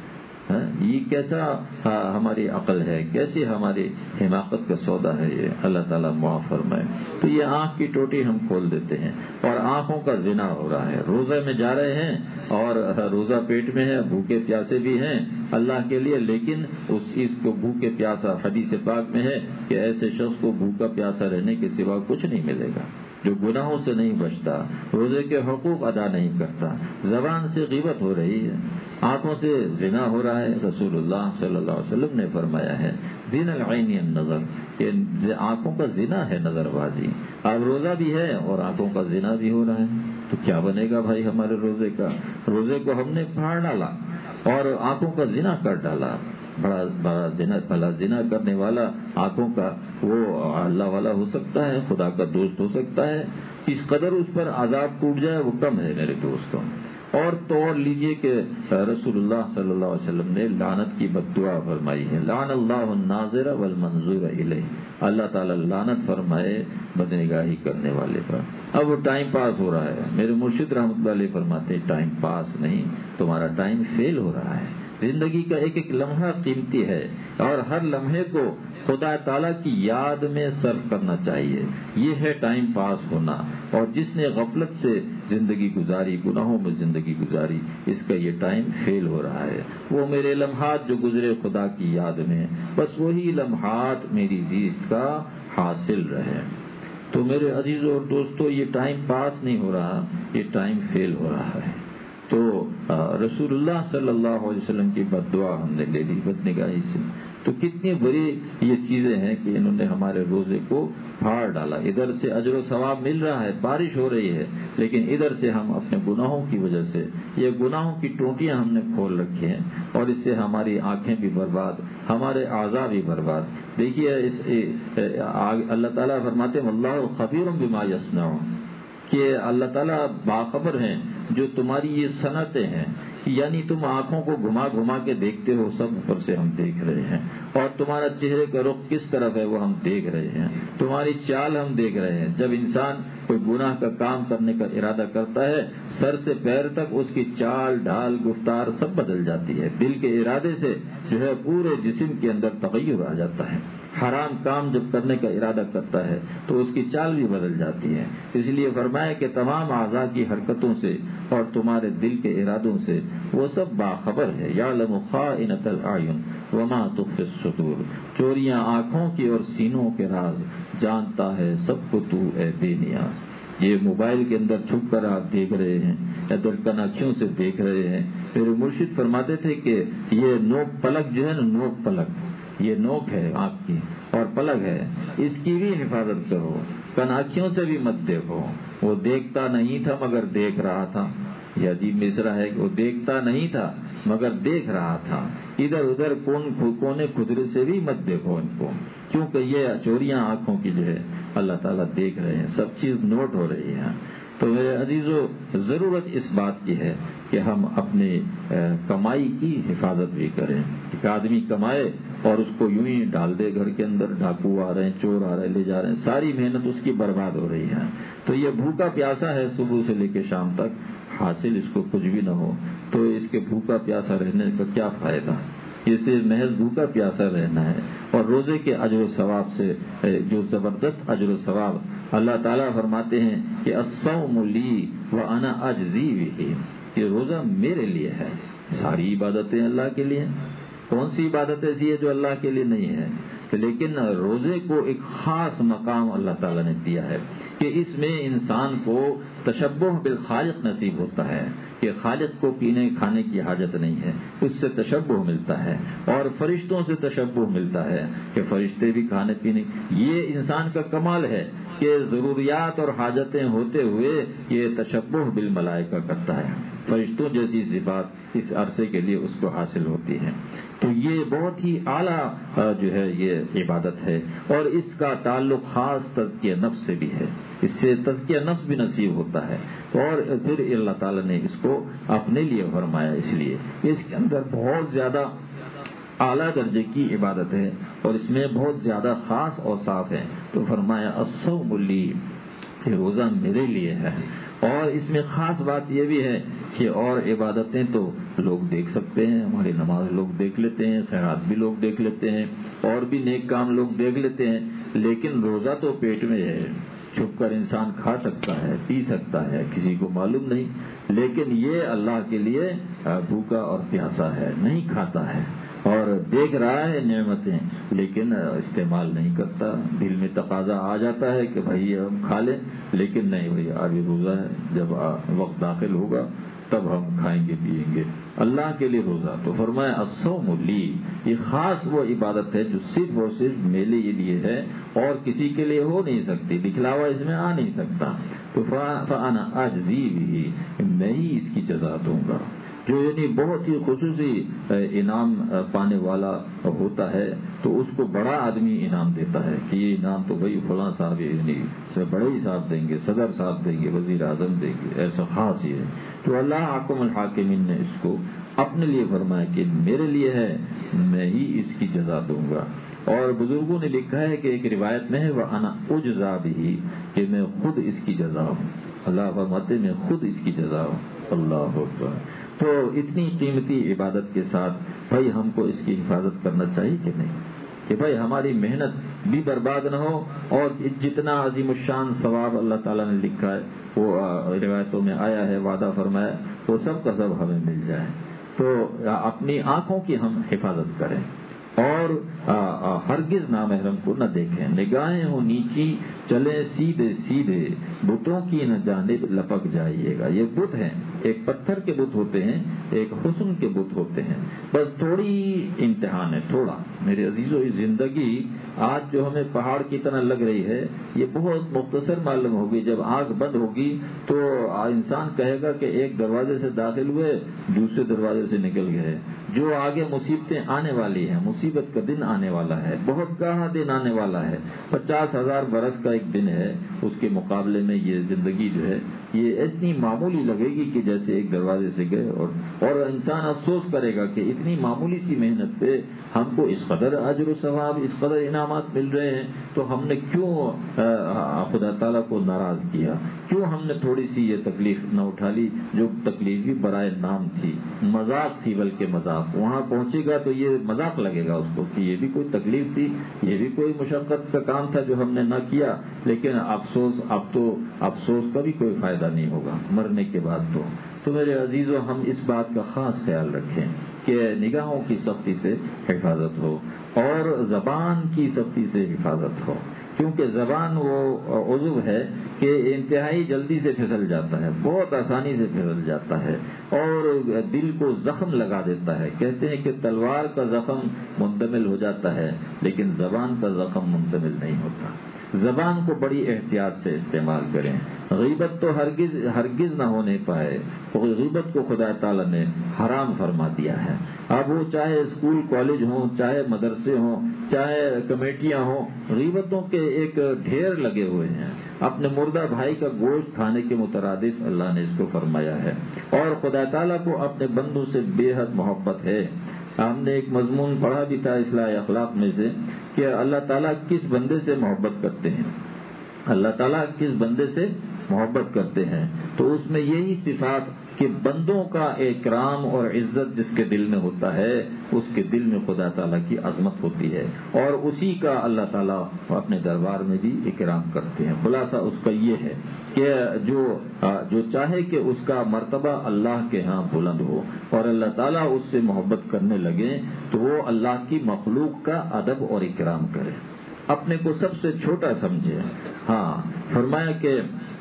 یہ کیسا ہماری عقل ہے، کیسی ہماری حماقت کا سودا ہے یہ، اللہ تعالیٰ معاف فرمائے۔ تو یہ آنکھ کی ٹوٹی ہم کھول دیتے ہیں، اور آنکھوں کا زنا ہو رہا ہے۔ روزہ میں جا رہے ہیں اور روزہ پیٹ میں ہے، بھوکے پیاسے بھی ہیں اللہ کے لیے، لیکن اس چیز کو بھوکے پیاسا، حدیث پاک میں ہے کہ ایسے شخص کو بھوکا پیاسا رہنے کے سوا کچھ نہیں ملے گا، جو گناہوں سے نہیں بچتا، روزے کے حقوق ادا نہیں کرتا، زبان سے غیبت ہو رہی ہے، آنکھوں سے زنا ہو رہا ہے۔ رسول اللہ صلی اللہ علیہ وسلم نے فرمایا ہے زنا العین النظر، کہ آنکھوں کا زنا ہے نظر بازی۔ اب روزہ بھی ہے اور آنکھوں کا زنا بھی ہو رہا ہے، تو کیا بنے گا بھائی ہمارے روزے کا؟ روزے کو ہم نے پھاڑ ڈالا اور آنکھوں کا زنا کر ڈالا۔ بڑا بڑا زنا بھلا زنا کرنے والا آنکھوں کا وہ اللہ والا ہو سکتا ہے، خدا کا دوست ہو سکتا ہے؟ اس قدر اس پر عذاب ٹوٹ جائے وہ کم ہے میرے دوستوں۔ اور توڑ لیجئے کہ رسول اللہ صلی اللہ علیہ وسلم نے لعنت کی بد دعا فرمائی ہے، لعن اللہ الناظر والمنظور الیہ، اللہ تعالیٰ لعنت فرمائے بدنگاہی کرنے والے پر۔ اب وہ ٹائم پاس ہو رہا ہے، میرے مرشد رحمۃ اللہ علیہ فرماتے ہیں ٹائم پاس نہیں، تمہارا ٹائم فیل ہو رہا ہے۔ زندگی کا ایک ایک لمحہ قیمتی ہے، اور ہر لمحے کو خدا تعالیٰ کی یاد میں صرف کرنا چاہیے، یہ ہے ٹائم پاس ہونا۔ اور جس نے غفلت سے زندگی گزاری، گناہوں میں زندگی گزاری، اس کا یہ ٹائم فیل ہو رہا ہے۔ وہ میرے لمحات جو گزرے خدا کی یاد میں، بس وہی لمحات میری زیست کا حاصل رہے۔ تو میرے عزیزوں اور دوستوں، یہ ٹائم پاس نہیں ہو رہا، یہ ٹائم فیل ہو رہا ہے۔ تو رسول اللہ صلی اللہ علیہ وسلم کی بد دعا ہم نے لے لی بدنگاہی سے، تو کتنی بڑی یہ چیزیں ہیں کہ انہوں نے ہمارے روزے کو پھاڑ ڈالا۔ ادھر سے اجر و ثواب مل رہا ہے، بارش ہو رہی ہے، لیکن ادھر سے ہم اپنے گناہوں کی وجہ سے یہ گناہوں کی ٹوٹیاں ہم نے کھول رکھی ہیں، اور اس سے ہماری آنکھیں بھی برباد، ہمارے اعضاء بھی برباد۔ دیکھیے اس اللہ تعالیٰ فرماتے ہیں واللہ خبیر بما یصنعون، کہ اللہ تعالیٰ باخبر ہیں جو تمہاری یہ صنعتیں ہیں، یعنی تم آنکھوں کو گھما گھما کے دیکھتے ہو، سب اوپر سے ہم دیکھ رہے ہیں، اور تمہارا چہرے کا رخ کس طرف ہے وہ ہم دیکھ رہے ہیں، تمہاری چال ہم دیکھ رہے ہیں۔ جب انسان کوئی گناہ کا کام کرنے کا ارادہ کرتا ہے، سر سے پیر تک اس کی چال ڈھال گفتار سب بدل جاتی ہے، دل کے ارادے سے جو ہے پورے جسم کے اندر تغیر آ جاتا ہے۔ حرام کام جب کرنے کا ارادہ کرتا ہے تو اس کی چال بھی بدل جاتی ہے. اس لیے فرمایا کہ تمام اعضاء کی حرکتوں سے اور تمہارے دل کے ارادوں سے وہ سب باخبر ہے. یعلم خائنۃ الاعین وما تخفی الصدور. چوریاں آنکھوں کی اور سینوں کے راز جانتا ہے سب کو تو اے بے نیاز. یہ موبائل کے اندر چھپ کر آپ دیکھ رہے ہیں یا درکن آنکھوں سے دیکھ رہے ہیں. میرے مرشد فرماتے تھے کہ یہ نوک پلک جو ہے نا، نوک پلک، یہ نوک ہے آنکھ کی اور پلک ہے، اس کی بھی حفاظت کرو. کن آنکھوں سے بھی مت دیکھو. وہ دیکھتا نہیں تھا مگر دیکھ رہا تھا. یہ عجیب مصرع ہے کہ وہ دیکھتا نہیں تھا مگر دیکھ رہا تھا. ادھر ادھر کون کونے کھدرے سے بھی مت دیکھو ان کو، کیونکہ یہ چوریاں آنکھوں کی جو ہے اللہ تعالیٰ دیکھ رہے ہیں، سب چیز نوٹ ہو رہی ہے. تو میرے عزیزو، ضرورت اس بات کی ہے کہ ہم اپنی کمائی کی حفاظت بھی کریں. ایک آدمی کمائے اور اس کو یوں ہی ڈال دے گھر کے اندر، ڈاکو آ رہے ہیں، چور آ رہے ہیں، لے جا رہے ہیں، ساری محنت اس کی برباد ہو رہی ہے. تو یہ بھوکا پیاسا ہے صبح سے لے کے شام تک، حاصل اس کو کچھ بھی نہ ہو تو اس کے بھوکا پیاسا رہنے کا کیا فائدہ. اسے محض بھوکا پیاسا رہنا ہے. اور روزے کے اجر و ثواب سے جو زبردست اجر و ثواب اللہ تعالیٰ فرماتے ہیں کہ الصوم لی وانا اجزی بہ، کہ روزہ میرے لیے ہے. ساری عبادتیں اللہ کے لیے. کون سی عبادت ایسی ہے جو اللہ کے لیے نہیں ہے؟ لیکن روزے کو ایک خاص مقام اللہ تعالیٰ نے دیا ہے کہ اس میں انسان کو تشبہ بالخالق نصیب ہوتا ہے کہ خالق کو پینے کھانے کی حاجت نہیں ہے، اس سے تشبہ ملتا ہے. اور فرشتوں سے تشبہ ملتا ہے کہ فرشتے بھی کھانے پینے. یہ انسان کا کمال ہے کہ ضروریات اور حاجتیں ہوتے ہوئے یہ تشبہ بالملائکہ کرتا ہے. فرشتوں جیسی صفات اس عرصے کے لیے اس کو حاصل ہوتی ہیں. تو یہ بہت ہی اعلیٰ جو ہے یہ عبادت ہے، اور اس کا تعلق خاص تزکیہ نفس سے بھی ہے. اس سے تزکیہ نفس بھی نصیب ہوتا ہے. اور پھر اللہ تعالیٰ نے اس کو اپنے لیے فرمایا، اس لیے اس کے اندر بہت زیادہ اعلیٰ درجے کی عبادت ہے اور اس میں بہت زیادہ خاص اوصاف ہیں. تو فرمایا الصوم لی، یہ روزہ میرے لیے ہے. اور اس میں خاص بات یہ بھی ہے کہ اور عبادتیں تو لوگ دیکھ سکتے ہیں، ہماری نماز لوگ دیکھ لیتے ہیں، خیرات بھی لوگ دیکھ لیتے ہیں، اور بھی نیک کام لوگ دیکھ لیتے ہیں، لیکن روزہ تو پیٹ میں ہے. چھپ کر انسان کھا سکتا ہے، پی سکتا ہے، کسی کو معلوم نہیں. لیکن یہ اللہ کے لیے بھوکا اور پیاسا ہے، نہیں کھاتا ہے اور دیکھ رہا ہے نعمتیں لیکن استعمال نہیں کرتا. دل میں تقاضا آ جاتا ہے کہ بھائی ہم کھا لیں، لیکن نہیں بھائی ابھی روزہ ہے، جب وقت داخل ہوگا تب ہم کھائیں گے پیئیں گے. اللہ کے لیے روزہ. تو فرمایا الصوم لی، یہ خاص وہ عبادت ہے جو صرف اور صرف میرے لیے ہے اور کسی کے لیے ہو نہیں سکتی، دکھلاوا اس میں آ نہیں سکتا. تو فانا اجزی بہ، میں ہی اس کی جزا دوں گا. جو یعنی بہت ہی خصوصی انعام پانے والا ہوتا ہے تو اس کو بڑا آدمی انعام دیتا ہے کہ یہ انعام تو بھائی فلاں صاحب یعنی بڑے ہی صاحب دیں گے، صدر صاحب دیں گے، وزیر اعظم دیں گے، ایسا خاص یہ ہے. تو اللہ حاکم الحاکمین نے اس کو اپنے لیے فرمایا کہ میرے لیے ہے، میں ہی اس کی جزا دوں گا. اور بزرگوں نے لکھا ہے کہ ایک روایت میں ہے وَأَنَا أُجْزَىٰ بِهِ، کہ میں خود اس کی جزا ہوں. اللہ فرماتے میں خود اس کی جزا ہوں. اللہ اکبر. تو اتنی قیمتی عبادت کے ساتھ بھائی ہم کو اس کی حفاظت کرنا چاہیے کہ نہیں، کہ بھائی ہماری محنت بھی برباد نہ ہو اور جتنا عظیم الشان ثواب اللہ تعالیٰ نے لکھا ہے وہ روایتوں میں آیا ہے، وعدہ فرمایا، وہ سب کا سب ہمیں مل جائے. تو اپنی آنکھوں کی ہم حفاظت کریں اور ہرگز نامحرم کو نہ دیکھیں. نگاہیں ہوں نیچی چلے سیدھے سیدھے، بتوں کی نہ جانب لپک جائیے گا. یہ بت ہیں، ایک پتھر کے بت ہوتے ہیں، ایک حسن کے بت ہوتے ہیں. بس تھوڑی امتحان ہے، تھوڑا. میرے عزیزو، یہ زندگی آج جو ہمیں پہاڑ کی طرح لگ رہی ہے یہ بہت مختصر معلوم ہوگی. جب آنکھ بند ہوگی تو انسان کہے گا کہ ایک دروازے سے داخل ہوئے دوسرے دروازے سے نکل گئے. جو آگے مصیبتیں آنے والی ہیں، مصیبت کا دن آنے والا ہے، بہت گاہا دن آنے والا ہے. پچاس ہزار برس کا ایک دن ہے، اس کے مقابلے میں یہ زندگی جو ہے یہ اتنی معمولی لگے گی کہ جیسے ایک دروازے سے گئے. اور اور انسان افسوس کرے گا کہ اتنی معمولی سی محنت پہ ہم کو اس قدر اجر و ثواب، اس قدر انعامات مل رہے ہیں، تو ہم نے کیوں خدا تعالیٰ کو ناراض کیا؟ کیوں ہم نے تھوڑی سی یہ تکلیف نہ اٹھا لی جو تکلیف بھی برائے نام تھی، مذاق تھی، بلکہ مذاق مذاق، وہاں پہنچے گا تو یہ مذاق لگے گا اس کو کہ یہ بھی کوئی تکلیف تھی، یہ بھی کوئی مشقت کا کام تھا جو ہم نے نہ کیا، لیکن افسوس اب تو افسوس کا بھی کوئی فائدہ نہیں ہوگا مرنے کے بعد تو تو میرے عزیزو، ہم اس بات کا خاص خیال رکھیں کہ نگاہوں کی سختی سے حفاظت ہو اور زبان کی سختی سے حفاظت ہو، کیونکہ زبان وہ عضو ہے کہ انتہائی جلدی سے پھسل جاتا ہے، بہت آسانی سے پھسل جاتا ہے اور دل کو زخم لگا دیتا ہے۔ کہتے ہیں کہ تلوار کا زخم منتمل ہو جاتا ہے لیکن زبان کا زخم منتمل نہیں ہوتا۔ زبان کو بڑی احتیاط سے استعمال کریں، غیبت تو ہرگز ہرگز نہ ہونے پائے، غیبت کو خدا تعالیٰ نے حرام فرما دیا ہے۔ اب وہ چاہے اسکول کالج ہوں، چاہے مدرسے ہوں، چاہے کمیٹیاں ہوں، غیبتوں کے ایک ڈھیر لگے ہوئے ہیں۔ اپنے مردہ بھائی کا گوشت کھانے کے مترادف اللہ نے اس کو فرمایا ہے، اور خدا تعالیٰ کو اپنے بندوں سے بے حد محبت ہے۔ ہم نے ایک مضمون پڑھا بھی تھا اصلاح اخلاق میں سے کہ اللہ تعالیٰ کس بندے سے محبت کرتے ہیں، اللہ تعالیٰ کس بندے سے محبت کرتے ہیں، تو اس میں یہی صفات کہ بندوں کا اکرام اور عزت جس کے دل میں ہوتا ہے اس کے دل میں خدا تعالیٰ کی عظمت ہوتی ہے، اور اسی کا اللہ تعالیٰ اپنے دربار میں بھی اکرام کرتے ہیں۔ خلاصہ اس کا یہ ہے کہ جو جو چاہے کہ اس کا مرتبہ اللہ کے ہاں بلند ہو اور اللہ تعالیٰ اس سے محبت کرنے لگے تو وہ اللہ کی مخلوق کا ادب اور اکرام کرے، اپنے کو سب سے چھوٹا سمجھے۔ ہاں، فرمایا کہ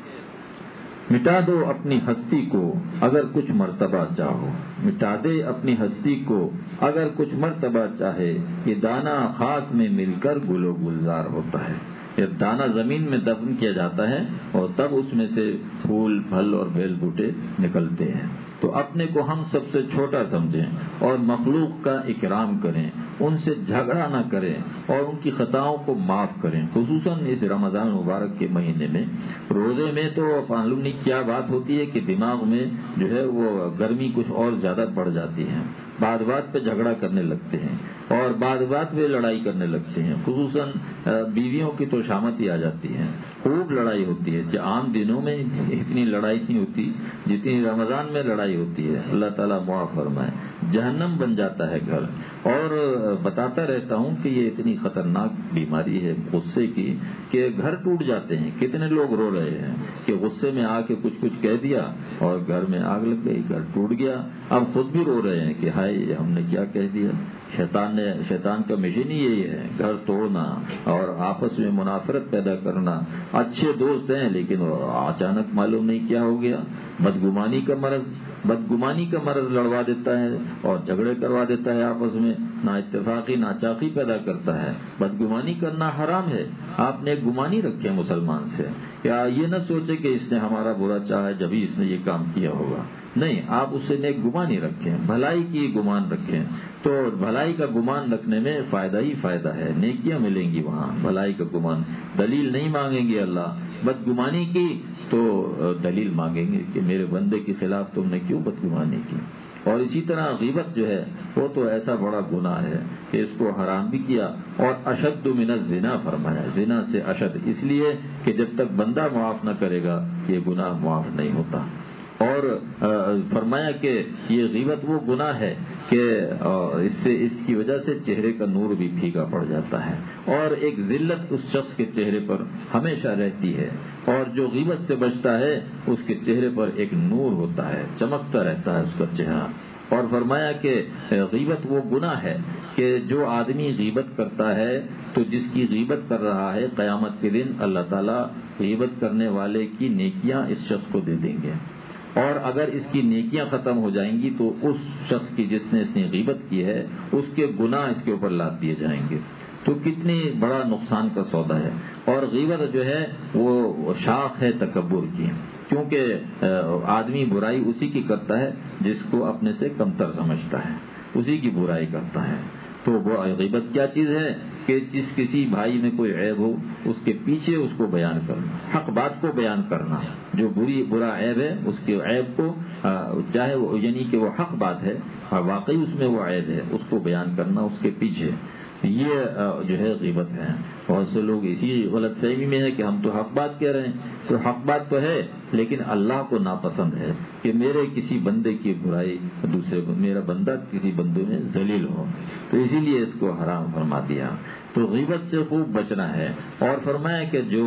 مٹا دو اپنی ہستی کو اگر کچھ مرتبہ چاہو، مٹا دے اپنی ہستی کو اگر کچھ مرتبہ چاہے، یہ دانہ خاک میں مل کر گل و گلزار ہوتا ہے۔ یہ دانہ زمین میں دفن کیا جاتا ہے اور تب اس میں سے پھول پھل اور بیل بوٹے نکلتے ہیں۔ تو اپنے کو ہم سب سے چھوٹا سمجھیں اور مخلوق کا اکرام کریں، ان سے جھگڑا نہ کریں اور ان کی خطاؤں کو معاف کریں، خصوصاً اس رمضان مبارک کے مہینے میں۔ روزے میں تو معلوم نہیں کیا بات ہوتی ہے کہ دماغ میں جو ہے وہ گرمی کچھ اور زیادہ بڑھ جاتی ہے، بات بات پہ جھگڑا کرنے لگتے ہیں اور بات بات پہ لڑائی کرنے لگتے ہیں، خصوصاً بیویوں کی تو شامت ہی آ جاتی ہے، خوب لڑائی ہوتی ہے۔ جو عام دنوں میں اتنی لڑائی نہیں ہوتی جتنی رمضان میں لڑائی ہوتی ہے، اللہ تعالیٰ معاف فرمائے۔ جہنم بن جاتا ہے گھر، اور بتاتا رہتا ہوں کہ یہ اتنی خطرناک بیماری ہے غصے کی کہ گھر ٹوٹ جاتے ہیں۔ کتنے لوگ رو رہے ہیں کہ غصے میں آ کے کچھ کچھ کہہ دیا اور گھر میں آگ لگ گئی، گھر ٹوٹ گیا۔ اب خود بھی رو رہے ہیں کہ ہائے ہم نے کیا کہہ دیا۔ شیطان نے شیطان کا مشن ہی یہی ہے، گھر توڑنا اور آپس میں منافرت پیدا کرنا۔ اچھے دوست ہیں لیکن اچانک معلوم نہیں کیا ہو گیا، بدگمانی کا مرض بدگمانی کا مرض لڑوا دیتا ہے اور جھگڑے کروا دیتا ہے آپس میں، نا اتفاقی ناچاقی پیدا کرتا ہے۔ بدگمانی کرنا حرام ہے، آپ نے گمانی رکھے مسلمان سے، یا یہ نہ سوچے کہ اس نے ہمارا برا چاہا جبھی اس نے یہ کام کیا ہوگا، نہیں، آپ اس سے نیک گمانی رکھیں، بھلائی کی گمان رکھیں، تو بھلائی کا گمان رکھنے میں فائدہ ہی فائدہ ہے، نیکیاں ملیں گی وہاں۔ بھلائی کا گمان دلیل نہیں مانگیں گے اللہ، بدگمانی کی تو دلیل مانگیں گے کہ میرے بندے کے خلاف تم نے کیوں بدگمانی کی۔ اور اسی طرح غیبت جو ہے وہ تو ایسا بڑا گناہ ہے کہ اس کو حرام بھی کیا، اور اشد من الزنا فرمایا، زنا سے اشد، اس لیے کہ جب تک بندہ معاف نہ کرے گا یہ گناہ معاف نہیں ہوتا۔ اور فرمایا کہ یہ غیبت وہ گناہ ہے کہ اس سے اس کی وجہ سے چہرے کا نور بھی پھیکا پڑ جاتا ہے، اور ایک ذلت اس شخص کے چہرے پر ہمیشہ رہتی ہے، اور جو غیبت سے بچتا ہے اس کے چہرے پر ایک نور ہوتا ہے، چمکتا رہتا ہے اس کا چہرہ۔ اور فرمایا کہ غیبت وہ گناہ ہے کہ جو آدمی غیبت کرتا ہے تو جس کی غیبت کر رہا ہے قیامت کے دن اللہ تعالیٰ غیبت کرنے والے کی نیکیاں اس شخص کو دے دیں گے، اور اگر اس کی نیکیاں ختم ہو جائیں گی تو اس شخص کی جس نے اس نے غیبت کی ہے اس کے گناہ اس کے اوپر لاد دیے جائیں گے۔ تو کتنی بڑا نقصان کا سودا ہے۔ اور غیبت جو ہے وہ شاخ ہے تکبر کی، کیونکہ آدمی برائی اسی کی کرتا ہے جس کو اپنے سے کمتر سمجھتا ہے، اسی کی برائی کرتا ہے۔ تو وہ غیبت کیا چیز ہے کہ جس کسی بھائی میں کوئی عیب ہو اس کے پیچھے اس کو بیان کرنا، حق بات کو بیان کرنا، جو بری برا عیب ہے اس کے عیب کو، چاہے وہ یعنی کہ وہ حق بات ہے واقعی اس میں وہ عیب ہے، اس کو بیان کرنا اس کے پیچھے۔ یہ جو ہے غیبت ہے. بہت سے لوگ اسی غلط فہمی میں ہے کہ ہم تو حق بات کہہ رہے ہیں. تو حق بات تو ہے لیکن اللہ کو ناپسند ہے کہ میرے کسی بندے کی برائی دوسرے میرا بندہ کسی بندے میں ذلیل ہو, تو اسی لیے اس کو حرام فرما دیا. تو غیبت سے خوب بچنا ہے. اور فرمایا کہ جو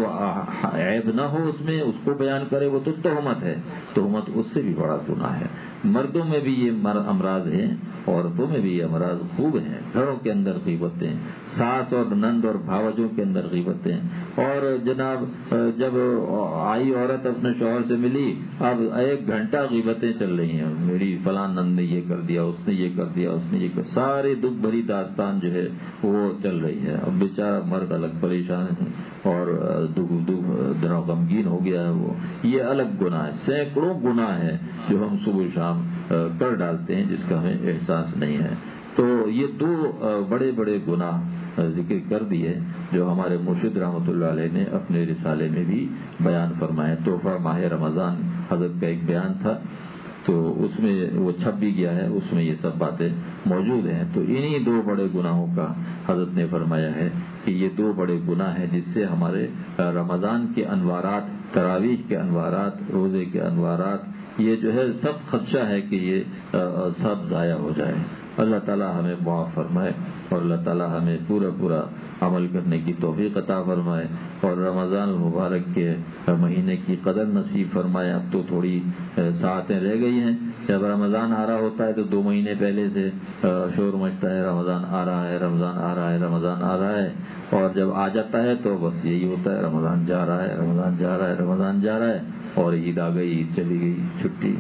عیب نہ ہو اس میں اس کو بیان کرے وہ تو تہمت ہے. تہمت اس سے بھی بڑا گناہ ہے. مردوں میں بھی یہ امراض ہیں, عورتوں میں بھی یہ امراض خوب ہیں. گھروں کے اندر غیبتیں, ساس اور نند اور بھاوجوں کے اندر غیبتیں. اور جناب جب آئی عورت اپنے شوہر سے ملی, اب ایک گھنٹہ غیبتیں چل رہی ہیں, میری فلاں نند نے یہ کر دیا, اس نے یہ کر دیا, اس نے یہ کر, سارے دکھ بھری داستان جو ہے وہ چل رہی ہے. اب بیچارہ مرد الگ پریشان ہے اور دکھ دکھ دنوں غمگین ہو گیا ہے. وہ یہ الگ گناہ ہے. سینکڑوں گناہ ہے جو ہم صبح شام کر ڈالتے ہیں جس کا ہمیں احساس نہیں ہے. تو یہ دو بڑے بڑے گناہ ذکر کر دیے جو ہمارے مرشد رحمۃ اللہ علیہ نے اپنے رسالے میں بھی بیان فرمائے. تحفہ ماہ رمضان حضرت کا ایک بیان تھا, تو اس میں وہ چھپ بھی گیا ہے, اس میں یہ سب باتیں موجود ہیں. تو انہی دو بڑے گناہوں کا حضرت نے فرمایا ہے کہ یہ دو بڑے گناہ ہیں جس سے ہمارے رمضان کے انوارات, تراویح کے انوارات, روزے کے انوارات, یہ جو ہے سب خدشہ ہے کہ یہ سب ضائع ہو جائے. اللہ تعالی ہمیں معاف فرمائے اور اللہ تعالی ہمیں پورا پورا عمل کرنے کی توفیق عطا فرمائے اور رمضان المبارک کے مہینے کی قدر نصیب فرمائے. اب تو تھوڑی ساعتیں رہ گئی ہیں. جب رمضان آ رہا ہوتا ہے تو دو مہینے پہلے سے شور مچتا ہے, رمضان آ رہا ہے, رمضان آ رہا ہے, رمضان آ رہا ہے. اور جب آ جاتا ہے تو بس یہی ہوتا ہے, رمضان جا رہا ہے, رمضان جا رہا ہے, رمضان جا رہا ہے, اور عید آ گئی, عید چلی گئی, چھٹی.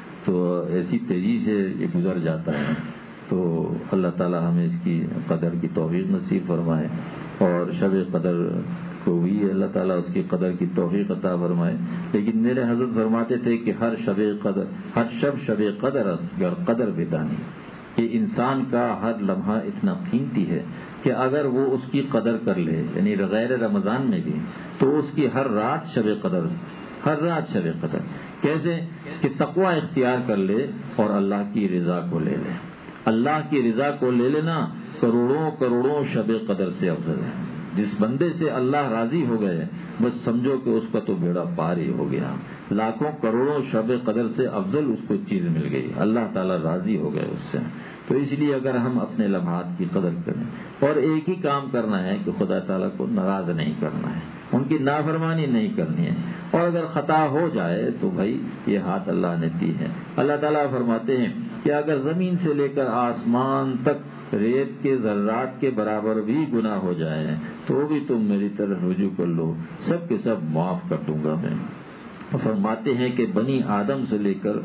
تو ایسی تیزی سے یہ گزر جاتا ہے. تو اللہ تعالی ہمیں اس کی قدر کی توفیق نصیب فرمائے اور شب قدر کو بھی اللہ تعالیٰ اس کی قدر کی توفیق عطا فرمائے. لیکن میرے حضرت فرماتے تھے کہ ہر شب قدر ہر شب شب قدر گر قدر بدانی, کہ انسان کا ہر لمحہ اتنا قیمتی ہے کہ اگر وہ اس کی قدر کر لے, یعنی غیر رمضان میں بھی, تو اس کی ہر رات شب قدر, ہر رات شب قدر. کیسے کہ تقوی اختیار کر لے اور اللہ کی رضا کو لے لے. اللہ کی رضا کو لے لینا کروڑوں کروڑوں شب قدر سے افضل ہے. جس بندے سے اللہ راضی ہو گئے بس سمجھو کہ اس کا تو بیڑا پار ہی ہو گیا. لاکھوں کروڑوں شب قدر سے افضل اس کو چیز مل گئی, اللہ تعالیٰ راضی ہو گئے اس سے. تو اس لیے اگر ہم اپنے لمحات کی قدر کریں اور ایک ہی کام کرنا ہے کہ خدا تعالیٰ کو ناراض نہیں کرنا ہے, ان کی نافرمانی نہیں کرنی ہے, اور اگر خطا ہو جائے تو بھائی یہ ہاتھ اللہ نے دی ہے. اللہ تعالیٰ فرماتے ہیں کہ اگر زمین سے لے کر آسمان تک ریت کے ذرات کے برابر بھی گناہ ہو جائے تو بھی تم میری طرف رجوع کر لو, سب کے سب معاف کر دوں گا میں. فرماتے ہیں کہ بنی آدم سے لے کر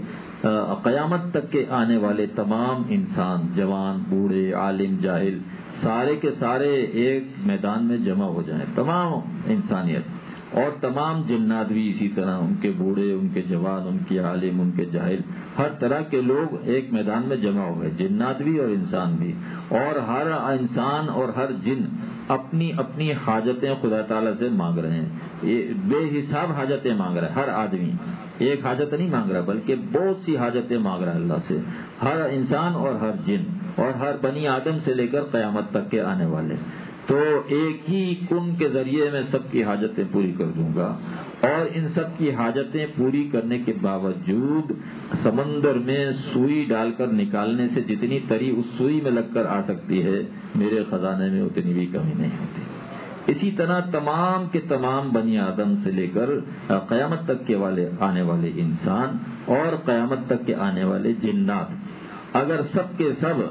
قیامت تک کے آنے والے تمام انسان, جوان, بوڑھے, عالم, جاہل, سارے کے سارے ایک میدان میں جمع ہو جائیں, تمام انسانیت, اور تمام جنات بھی اسی طرح, ان کے بوڑھے, ان کے جوان, ان کے عالم, ان کے جاہل, ہر طرح کے لوگ ایک میدان میں جمع ہو گئے, جنات بھی اور انسان بھی. اور ہر انسان اور ہر جن اپنی اپنی حاجتیں خدا تعالیٰ سے مانگ رہے ہیں. یہ بے حساب حاجتیں مانگ رہا ہے ہر آدمی, ایک حاجت نہیں مانگ رہا بلکہ بہت سی حاجتیں مانگ رہا ہے اللہ سے, ہر انسان اور ہر جن اور ہر بنی آدم سے لے کر قیامت تک کے آنے والے. تو ایک ہی کن کے ذریعے میں سب کی حاجتیں پوری کر دوں گا, اور ان سب کی حاجتیں پوری کرنے کے باوجود سمندر میں سوئی ڈال کر نکالنے سے جتنی تری اس سوئی میں لگ کر آ سکتی ہے میرے خزانے میں اتنی بھی کمی نہیں ہوتی. اسی طرح تمام کے تمام بنی آدم سے لے کر قیامت تک کے والے آنے والے انسان اور قیامت تک کے آنے والے جنات, اگر سب کے سب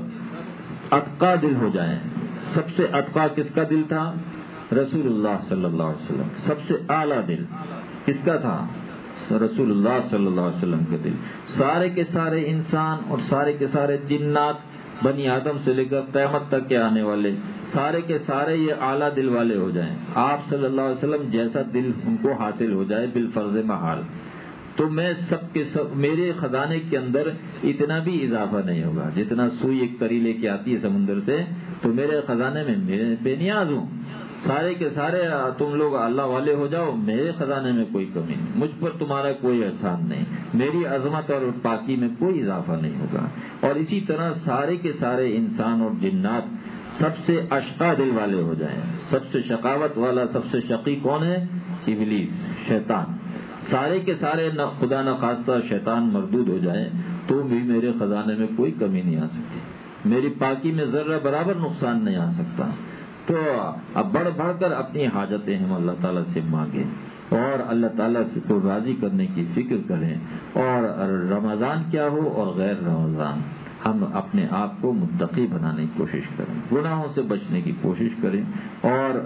اتقا دل ہو جائیں. سب سے اتقا کس کا دل تھا؟ رسول اللہ صلی اللہ علیہ وسلم. سب سے اعلیٰ دل کس کا تھا؟ رسول اللہ صلی اللہ علیہ وسلم کے دل. سارے کے سارے انسان اور سارے کے سارے جنات, بنی آدم سے لے کر قیامت تک کے آنے والے, سارے کے سارے یہ اعلیٰ دل والے ہو جائیں. آپ صلی اللہ علیہ وسلم جیسا دل ان کو حاصل ہو جائے بالفرض محال, تو میں سب کے سب میرے خزانے کے اندر اتنا بھی اضافہ نہیں ہوگا. جتنا سوئی ایک تری لے کے آتی ہے سمندر سے, تو میرے خزانے میں میں بے نیاز ہوں. سارے کے سارے تم لوگ اللہ والے ہو جاؤ, میرے خزانے میں کوئی کمی نہیں, مجھ پر تمہارا کوئی احسان نہیں, میری عظمت اور پاکی میں کوئی اضافہ نہیں ہوگا. اور اسی طرح سارے کے سارے انسان اور جنات سب سے اشقا دل والے ہو جائیں، سب سے شقاوت والا، سب سے شقی کون ہے؟ ابلیس، شیطان، سارے کے سارے نہ خدا نہ خواستہ شیطان مردود ہو جائیں تو بھی میرے خزانے میں کوئی کمی نہیں آ سکتی، میری پاکی میں ذرہ برابر نقصان نہیں آ سکتا۔ تو اب بڑھ بڑھ کر اپنی حاجتیں ہم اللہ تعالیٰ سے مانگیں اور اللہ تعالیٰ سے کو راضی کرنے کی فکر کریں، اور رمضان کیا ہو اور غیر رمضان ہم اپنے آپ کو متقی بنانے کی کوشش کریں، گناہوں سے بچنے کی کوشش کریں، اور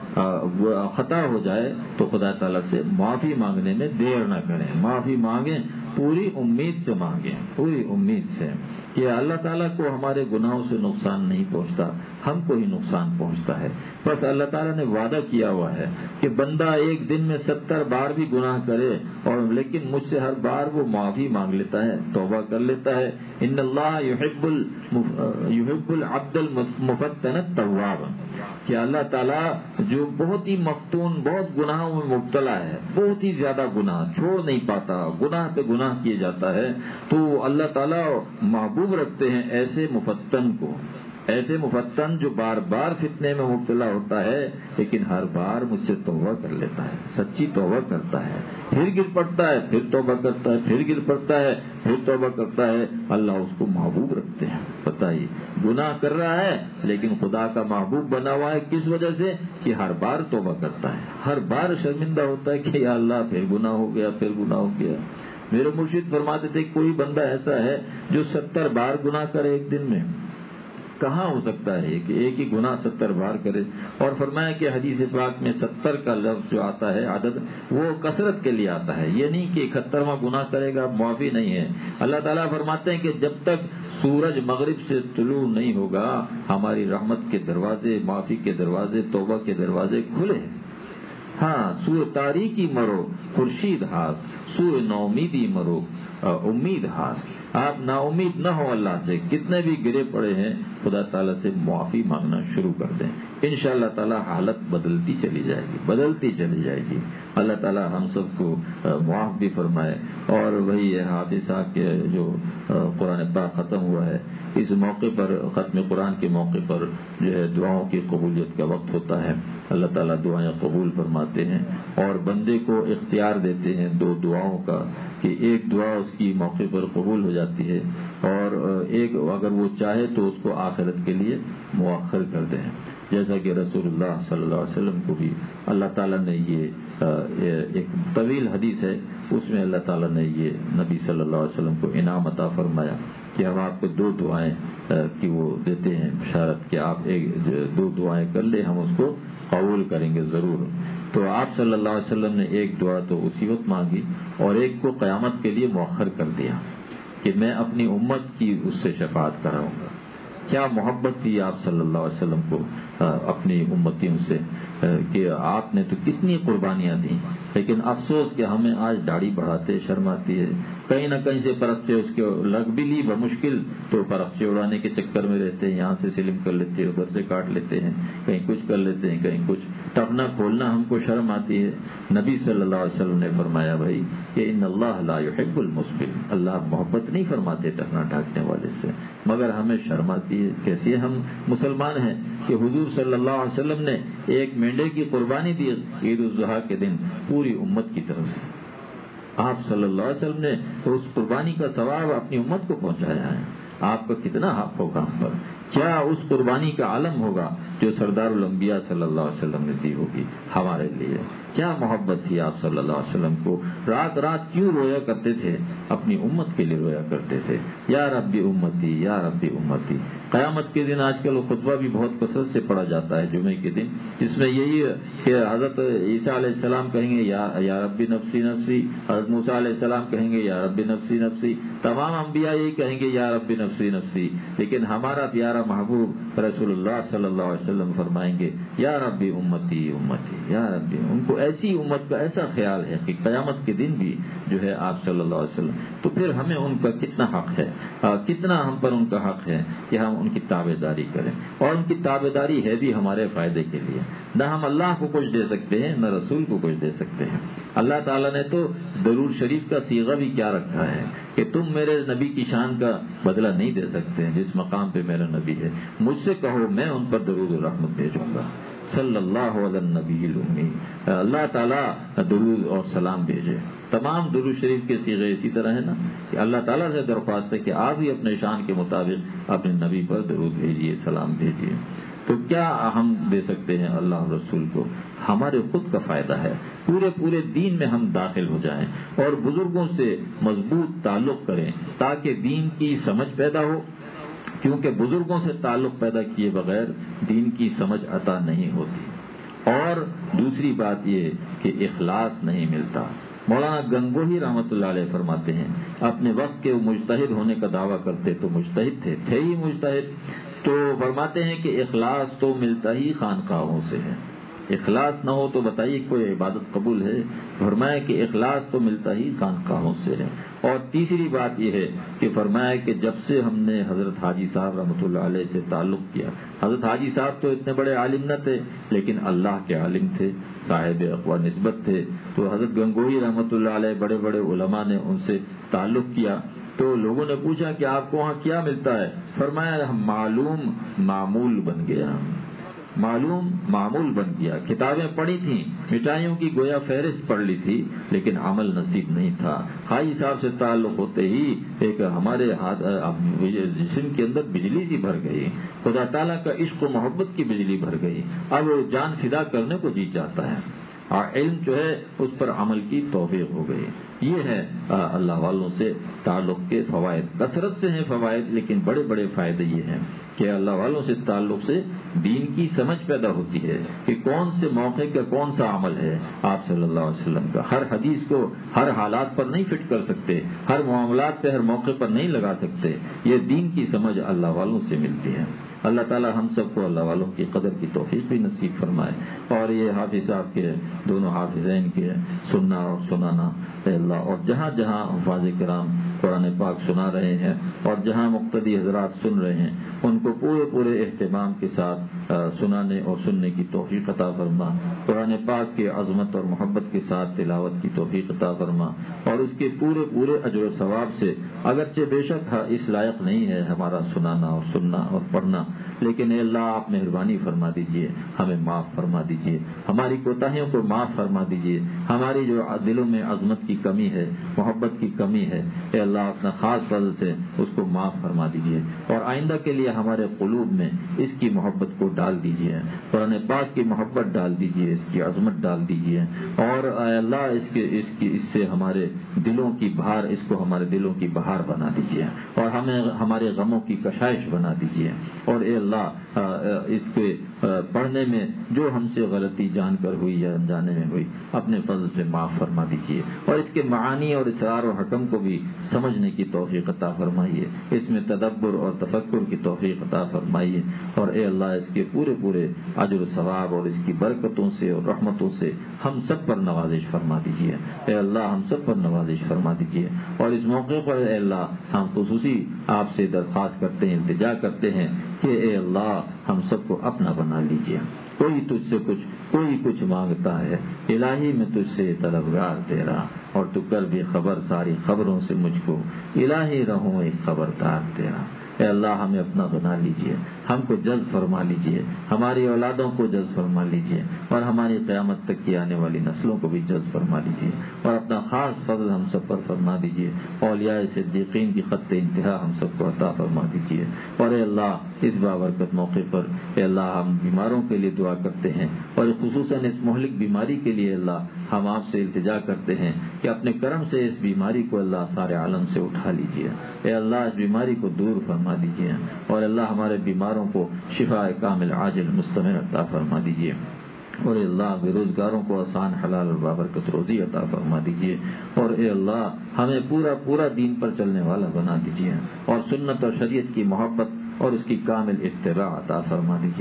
خطا ہو جائے تو خدا تعالیٰ سے معافی مانگنے میں دیر نہ کریں، معافی مانگیں، پوری امید سے مانگیں، پوری امید سے کہ اللہ تعالیٰ کو ہمارے گناہوں سے نقصان نہیں پہنچتا، ہم کو ہی نقصان پہنچتا ہے۔ بس اللہ تعالیٰ نے وعدہ کیا ہوا ہے کہ بندہ ایک دن میں ستر بار بھی گناہ کرے اور لیکن مجھ سے ہر بار وہ معافی مانگ لیتا ہے، توبہ کر لیتا ہے۔ ان اللہ یحب یحب العبد المفتن التواب، کہ اللہ تعالیٰ جو بہت ہی مفتون، بہت گناہوں میں مبتلا ہے، بہت ہی زیادہ گناہ چھوڑ نہیں پاتا، گناہ پہ گناہ کیے جاتا ہے، تو اللہ تعالیٰ محبوب رکھتے ہیں ایسے مفتن کو، ایسے مفتن جو بار بار فتنے میں مبتلا ہوتا ہے لیکن ہر بار مجھ سے توبہ کر لیتا ہے، سچی توبہ کرتا ہے، پھر گر پڑتا ہے، پھر توبہ کرتا ہے، پھر گر پڑتا ہے، پھر توبہ کرتا ہے، اللہ اس کو محبوب رکھتے ہیں۔ بتائیے، گناہ کر رہا ہے لیکن خدا کا محبوب بنا ہوا ہے، کس وجہ سے؟ کہ ہر بار توبہ کرتا ہے، ہر بار شرمندہ ہوتا ہے کہ یا اللہ پھر گناہ ہو گیا، پھر گناہ ہو گیا۔ میرے مرشد فرماتے تھے کوئی بندہ ایسا ہے جو ستر بار گناہ کرے ایک دن میں، کہاں ہو سکتا ہے کہ ایک ہی گناہ ستر بار کرے؟ اور فرمایا کہ حدیث پاک میں ستر کا لفظ جو آتا ہے عدد، وہ کثرت کے لیے آتا ہے، یہ نہیں کہ اکہترواں گناہ کرے گا معافی نہیں ہے۔ اللہ تعالیٰ فرماتے ہیں کہ جب تک سورج مغرب سے طلوع نہیں ہوگا ہماری رحمت کے دروازے، معافی کے دروازے، توبہ کے دروازے کھلے ہیں۔ ہاں، سوئے تاریکی مرو خورشید ہاس، سوئے نومیدی مرو امید ہاس۔ آپ نا امید نہ ہو اللہ سے، کتنے بھی گرے پڑے ہیں خدا تعالیٰ سے معافی مانگنا شروع کر دیں، انشاءاللہ تعالیٰ حالت بدلتی چلی جائے گی، بدلتی چلی جائے گی۔ اللہ تعالیٰ ہم سب کو معاف بھی فرمائے۔ اور وہی حافظ صاحب کے جو قرآن پاک ختم ہوا ہے، اس موقع پر، ختم قرآن کے موقع پر جو ہے دعاؤں کی قبولیت کا وقت ہوتا ہے، اللہ تعالیٰ دعائیں قبول فرماتے ہیں اور بندے کو اختیار دیتے ہیں دو دعاؤں کا، کہ ایک دعا اس کی موقع پر قبول ہو جاتی ہے اور ایک اگر وہ چاہے تو اس کو آخرت کے لیے مؤخر کر دیں، جیسا کہ رسول اللہ صلی اللہ علیہ وسلم کو بھی اللہ تعالیٰ نے یہ ایک طویل حدیث ہے، اس میں اللہ تعالیٰ نے یہ نبی صلی اللہ علیہ وسلم کو انعام عطا فرمایا کہ ہم آپ کو دو دعائیں کی وہ دیتے ہیں بشارت کہ آپ ایک دو دعائیں کر لیں، ہم اس کو قبول کریں گے ضرور۔ تو آپ صلی اللہ علیہ وسلم نے ایک دعا تو اسی وقت مانگی اور ایک کو قیامت کے لیے مؤخر کر دیا کہ میں اپنی امت کی اس سے شفاعت کراؤں گا۔ کیا محبت تھی آپ صلی اللہ علیہ وسلم کو اپنی امتیوں سے، کہ آپ نے تو کتنی قربانیاں دیں، لیکن افسوس کہ ہمیں آج داڑھی بڑھاتے شرم آتی ہے، کہیں نہ کہیں سے پرت سے اس کے لگ بھی لی بمشکل تو پرت سے اڑانے کے چکر میں رہتے ہیں، یہاں سے سلم کر لیتے ہیں، ادھر سے کاٹ لیتے ہیں، کہیں کچھ کر لیتے ہیں، کہیں کچھ، ٹپنا کھولنا ہم کو شرم آتی ہے۔ نبی صلی اللہ علیہ وسلم نے فرمایا بھائی کہ ان اللہ لا يحب المسبل، اللہ محبت نہیں فرماتے ٹپنا ڈھانکنے والے سے، مگر ہمیں شرم آتی ہے۔ کیسے ہم مسلمان ہیں کہ حضور صلی اللہ علیہ وسلم نے ایک مینڈے کی قربانی دی عید الاضحیٰ کے دن پوری امت کی طرف سے، آپ صلی اللہ علیہ وسلم نے اس قربانی کا ثواب اپنی امت کو پہنچایا ہے۔ آپ کا کتنا حق ہوگا ہم پر، کیا اس قربانی کا عالم ہوگا جو سردار الانبیاء صلی اللہ علیہ وسلم نے دی ہوگی ہمارے لیے۔ کیا محبت تھی آپ صلی اللہ علیہ وسلم کو، رات رات کیوں رویا کرتے تھے، اپنی امت کے لیے رویا کرتے تھے، یا ربی امتی یا ربی امتی۔ قیامت کے دن آج کل خطبہ بھی بہت کثرت سے پڑھا جاتا ہے جمعے کے دن، جس میں یہی کہ حضرت عیسیٰ علیہ السلام کہیں گے یا یا ربی نفسی نفسی، حضرت موسیٰ علیہ السلام کہیں گے یا ربی نفسی نفسی، تمام انبیاء یہی کہیں گے یا ربی نفسی نفسی، لیکن ہمارا پیارا محبوب رسول اللہ صلی اللہ علیہ وسلم وسلم فرمائیں گے یا ربی امتی امتی یا ربی، ان کو ایسی امت کا ایسا خیال ہے کہ قیامت کے دن بھی جو ہے آپ صلی اللہ علیہ وسلم، تو پھر ہمیں ان کا کتنا حق ہے، کتنا ہم پر ان کا حق ہے کہ ہم ان کی تابع داری کریں، اور ان کی تابع داری ہے بھی ہمارے فائدے کے لیے۔ نہ ہم اللہ کو کچھ دے سکتے ہیں نہ رسول کو کچھ دے سکتے ہیں۔ اللہ تعالیٰ نے تو درود شریف کا صیغہ بھی کیا رکھا ہے کہ تم میرے نبی کی شان کا بدلہ نہیں دے سکتے ہیں، جس مقام پہ میرا نبی ہے مجھ سے کہو میں ان پر درود و رحمت بھیجوں گا صلی اللہ علیہ النبی الامی۔ اللہ تعالیٰ درود اور سلام بھیجے۔ تمام درود شریف کے صیغے اسی طرح ہے نا کہ اللہ تعالیٰ سے درخواست ہے کہ آپ ہی اپنے شان کے مطابق اپنے نبی پر درود بھیجیے، سلام بھیجیے۔ تو کیا ہم دے سکتے ہیں اللہ اور رسول کو؟ ہمارے خود کا فائدہ ہے، پورے پورے دین میں ہم داخل ہو جائیں اور بزرگوں سے مضبوط تعلق کریں تاکہ دین کی سمجھ پیدا ہو، کیونکہ بزرگوں سے تعلق پیدا کیے بغیر دین کی سمجھ عطا نہیں ہوتی۔ اور دوسری بات یہ کہ اخلاص نہیں ملتا۔ مولانا گنگوہی رحمۃ اللہ علیہ فرماتے ہیں اپنے وقت کے مجتہد ہونے کا دعویٰ کرتے تو مجتہد تھے تھے ہی مجتہد، تو فرماتے ہیں کہ اخلاص تو ملتا ہی خانقاہوں سے ہے۔ اخلاص نہ ہو تو بتائیے کوئی عبادت قبول ہے؟ فرمایا کہ اخلاص تو ملتا ہی خانقاہوں سے ہے۔ اور تیسری بات یہ ہے کہ فرمایا کہ جب سے ہم نے حضرت حاجی صاحب رحمۃ اللہ علیہ سے تعلق کیا، حضرت حاجی صاحب تو اتنے بڑے عالم نہ تھے لیکن اللہ کے عالم تھے، صاحب اقوا نسبت تھے، تو حضرت گنگوہی رحمۃ اللہ علیہ بڑے بڑے علماء نے ان سے تعلق کیا تو لوگوں نے پوچھا کہ آپ کو وہاں کیا ملتا ہے؟ فرمایا ہم معلوم معمول بن گیا، معلوم معمول بن گیا۔ کتابیں پڑھی تھیں، مٹھائیوں کی گویا فہرست پڑھ لی تھی لیکن عمل نصیب نہیں تھا۔ حاجی صاحب سے تعلق ہوتے ہی ایک ہمارے جسم کے اندر بجلی سی بھر گئی، خدا تعالیٰ کا عشق و محبت کی بجلی بھر گئی، اب جان فدا کرنے کو جی چاہتا ہے، اور علم جو ہے اس پر عمل کی توفیق ہو گئی۔ یہ ہے اللہ والوں سے تعلق کے فوائد، کثرت سے ہیں فوائد لیکن بڑے بڑے فائدے یہ ہیں کہ اللہ والوں سے تعلق سے دین کی سمجھ پیدا ہوتی ہے کہ کون سے موقع کا کون سا عمل ہے آپ صلی اللہ علیہ وسلم کا۔ ہر حدیث کو ہر حالات پر نہیں فٹ کر سکتے، ہر معاملات پہ ہر موقع پر نہیں لگا سکتے، یہ دین کی سمجھ اللہ والوں سے ملتی ہے۔ اللہ تعالی ہم سب کو اللہ والوں کی قدر کی توفیق بھی نصیب فرمائے، اور یہ حافظ صاحب کے دونوں حافظین کے سننا اور سنانا اے اللہ، اور جہاں جہاں حفاظ کرام قرآن پاک سنا رہے ہیں اور جہاں مقتدی حضرات سن رہے ہیں ان کو پورے پورے اہتمام کے ساتھ سنانے اور سننے کی توفیق عطا فرما، قرآن پاک کے عظمت اور محبت کے ساتھ تلاوت کی توفیق عطا فرما، اور اس کے پورے پورے اجر و ثواب سے، اگرچہ بے شک اس لائق نہیں ہے ہمارا سنانا اور سننا اور پڑھنا، لیکن اے اللہ آپ مہربانی فرما دیجئے، ہمیں معاف فرما دیجئے، ہماری کوتاہیوں کو معاف فرما دیجئے، ہماری جو دلوں میں عظمت کی کمی ہے، محبت کی کمی ہے، اے اللہ اپنا خاص فضل سے اس کو معاف فرما دیجئے، اور آئندہ کے لیے ہمارے قلوب میں اس کی محبت کو ڈال دیجئے، قرآن پاک کی محبت ڈال دیجئے، اس کی عظمت ڈال دیجئے، اور اے اللہ اس کے اس کی اس سے ہمارے دلوں کی بہار، اس کو ہمارے دلوں کی بہار بنا دیجئے، اور ہمیں ہمارے غموں کی کشائش بنا دیجئے، اور اے اللہ اس کے پڑھنے میں جو ہم سے غلطی جان کر ہوئی یا انجانے میں ہوئی اپنے فضل سے معاف فرما دیجئے، اور اس کے معانی اور اسرار و حکم کو بھی سمجھنے کی توفیق عطا فرمائیے، اس میں تدبر اور تفکر کی توفیق عطا فرمائیے، اور اے اللہ اس کے پورے پورے اجر و ثواب اور اس کی برکتوں سے اور رحمتوں سے ہم سب پر نوازش فرما دیجئے، اے اللہ ہم سب پر نوازش فرما دیجئے، اور اس موقع پر اے اللہ ہم خصوصی آپ سے درخواست کرتے ہیں، التجا کرتے ہیں کہ اے اللہ ہم سب کو اپنا بنا لیجئے، کوئی تجھ سے کچھ کوئی کچھ مانگتا ہے، الہی میں تجھ سے طلبگار تیرا، اور تو کر بھی خبر ساری خبروں سے مجھ کو، الہی رہوں ایک خبردار تیرا، اے اللہ ہمیں اپنا بنا لیجئے، ہم کو جذب فرما لیجئے، ہماری اولادوں کو جذب فرما لیجئے، اور ہماری قیامت تک کی آنے والی نسلوں کو بھی جذب فرما لیجئے، اور اپنا خاص فضل ہم سب پر فرما دیجئے، اولیاء صدیقین کی خط انتہا ہم سب کو عطا فرما دیجئے، اور اے اللہ اس بابرکت موقع پر اے اللہ ہم بیماروں کے لیے دعا کرتے ہیں، اور خصوصاً اس مہلک بیماری کے لیے اللہ ہم آپ سے التجا کرتے ہیں کہ اپنے کرم سے اس بیماری کو اللہ سارے عالم سے اٹھا لیجئے، اے اللہ اس بیماری کو دور فرما دیجئے، اور اللہ ہمارے بیماروں کو شفاء کامل عاجل مستمر عطا فرما دیجئے، اور اے اللہ بے روزگاروں کو آسان حلال اور بابرکت روزی عطا فرما دیجئے، اور اے اللہ ہمیں پورا پورا دین پر چلنے والا بنا دیجئے، اور سنت اور شریعت کی محبت اور اس کی کامل اتباع عطا فرما دیجئے،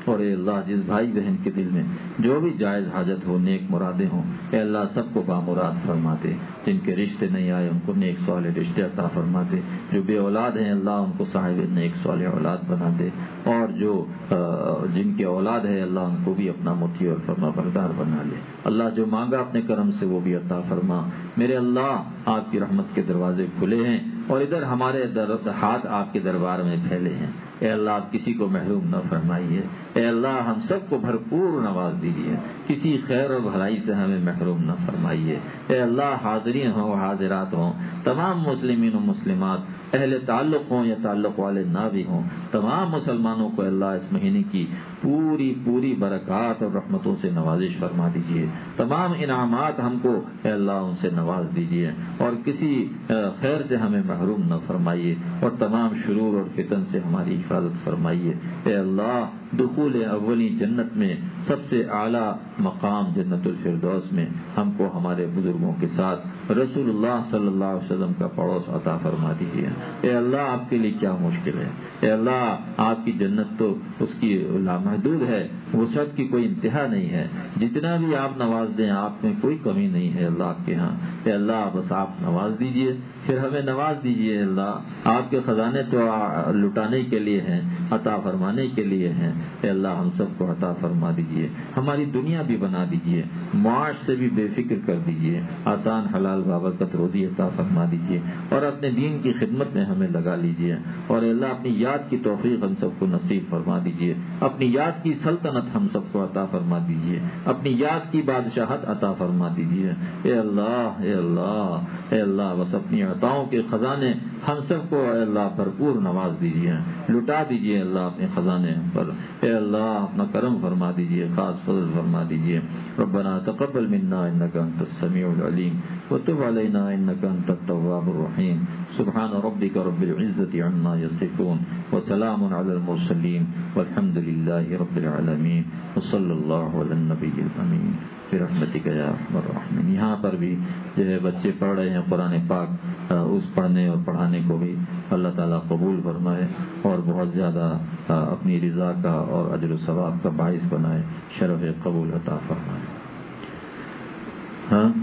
اور اے اللہ جس بھائی بہن کے دل میں جو بھی جائز حاجت ہو، نیک مرادیں ہوں، اے اللہ سب کو بامراد فرما دے۔ جن کے رشتے نہیں آئے ان کو نیک صالح رشتے عطا فرما دے۔ جو بے اولاد ہیں اللہ ان کو صاحب نیک صالح اولاد بنا دے، اور جو جن کے اولاد ہے اللہ ان کو بھی اپنا مطیع اور فرما بردار بنا لے۔ اللہ جو مانگا اپنے کرم سے وہ بھی عطا فرما۔ میرے اللہ آپ کی رحمت کے دروازے کھلے ہیں اور ادھر ہمارے ہاتھ آپ کے دربار میں پھیلے ہیں۔ اے اللہ آپ کسی کو محروم نہ فرمائیے۔ اے اللہ ہم سب کو بھرپور نواز دیجیے، کسی خیر اور بھلائی سے ہمیں محروم نہ فرمائیے۔ اے اللہ حاضرین ہوں حاضرات ہوں، تمام مسلمین و مسلمات، اہل تعلق ہوں یا تعلق والے نہ بھی ہوں، تمام مسلمانوں کو اللہ اس مہینے کی پوری پوری برکات اور رحمتوں سے نوازش فرما دیجیے۔ تمام انعامات ہم کو اے اللہ ان سے نواز دیجیے، اور کسی خیر سے ہمیں محروم نہ فرمائیے، اور تمام شرور اور فتن سے ہماری حفاظت فرمائیے۔ اے اللہ دخول اولی جنت میں سب سے اعلیٰ مقام جنت الفردوس میں ہم کو ہمارے بزرگوں کے ساتھ رسول اللہ صلی اللہ علیہ وسلم کا پڑوس عطا فرما دیجیے۔ اے اللہ آپ کے لیے کیا مشکل ہے؟ اے اللہ آپ کی جنت تو اس کی لامحدود ہے، وسعت کی کوئی انتہا نہیں ہے، جتنا بھی آپ نواز دیں آپ میں کوئی کمی نہیں ہے اللہ آپ کے ہاں۔ اے اللہ بس آپ نواز دیجیے، پھر ہمیں نواز دیجیے۔ اللہ آپ کے خزانے تو لٹانے کے لیے ہیں، عطا فرمانے کے لیے ہیں۔ اے اللہ ہم سب کو عطا فرما دیجیے، ہماری دنیا بھی بنا دیجیے، معاش سے بھی بے فکر کر دیجیے، آسان حلال بابرکت روزی عطا فرما دیجیے، اور اپنے دین کی خدمت میں ہمیں لگا لیجیے، اور اے اللہ اپنی یاد کی توفیق ہم سب کو نصیب فرما دیجیے، اپنی یاد کی سلطنت ہم سب کو عطا فرما دیجیے، اپنی یاد کی بادشاہت عطا فرما دیجیے۔ اے اللہ اے اللہ اے اللہ بس اپنی عطاؤں کے خزانے ہم سب کو اے اللہ بھرپور نواز دیجیے، لٹا دیجیے اللہ اپنے خزانے پر۔ اے اللہ اپنا کرم فرما دیجیے، خاص فضل فرما دیجیے۔ ربنا تقبل منا انك انت السميع العليم وتب علينا انك انت التواب الرحيم۔ سبحان ربك رب العزة عما يصفون وسلام على المرسلين والحمد لله رب العالمين وصلى الله على النبي الأمين برحمتك يا ارحم الراحمين۔ یہاں پر بھی جو ہے بچے پڑھ رہے ہیں قرآن پاک، اس پڑھنے اور پڑھانے کو بھی اللہ تعالیٰ قبول فرمائے اور بہت زیادہ اپنی رضا کا اور اجر و ثواب کا باعث بنائے، شرف قبول عطا فرمائے۔ ہاں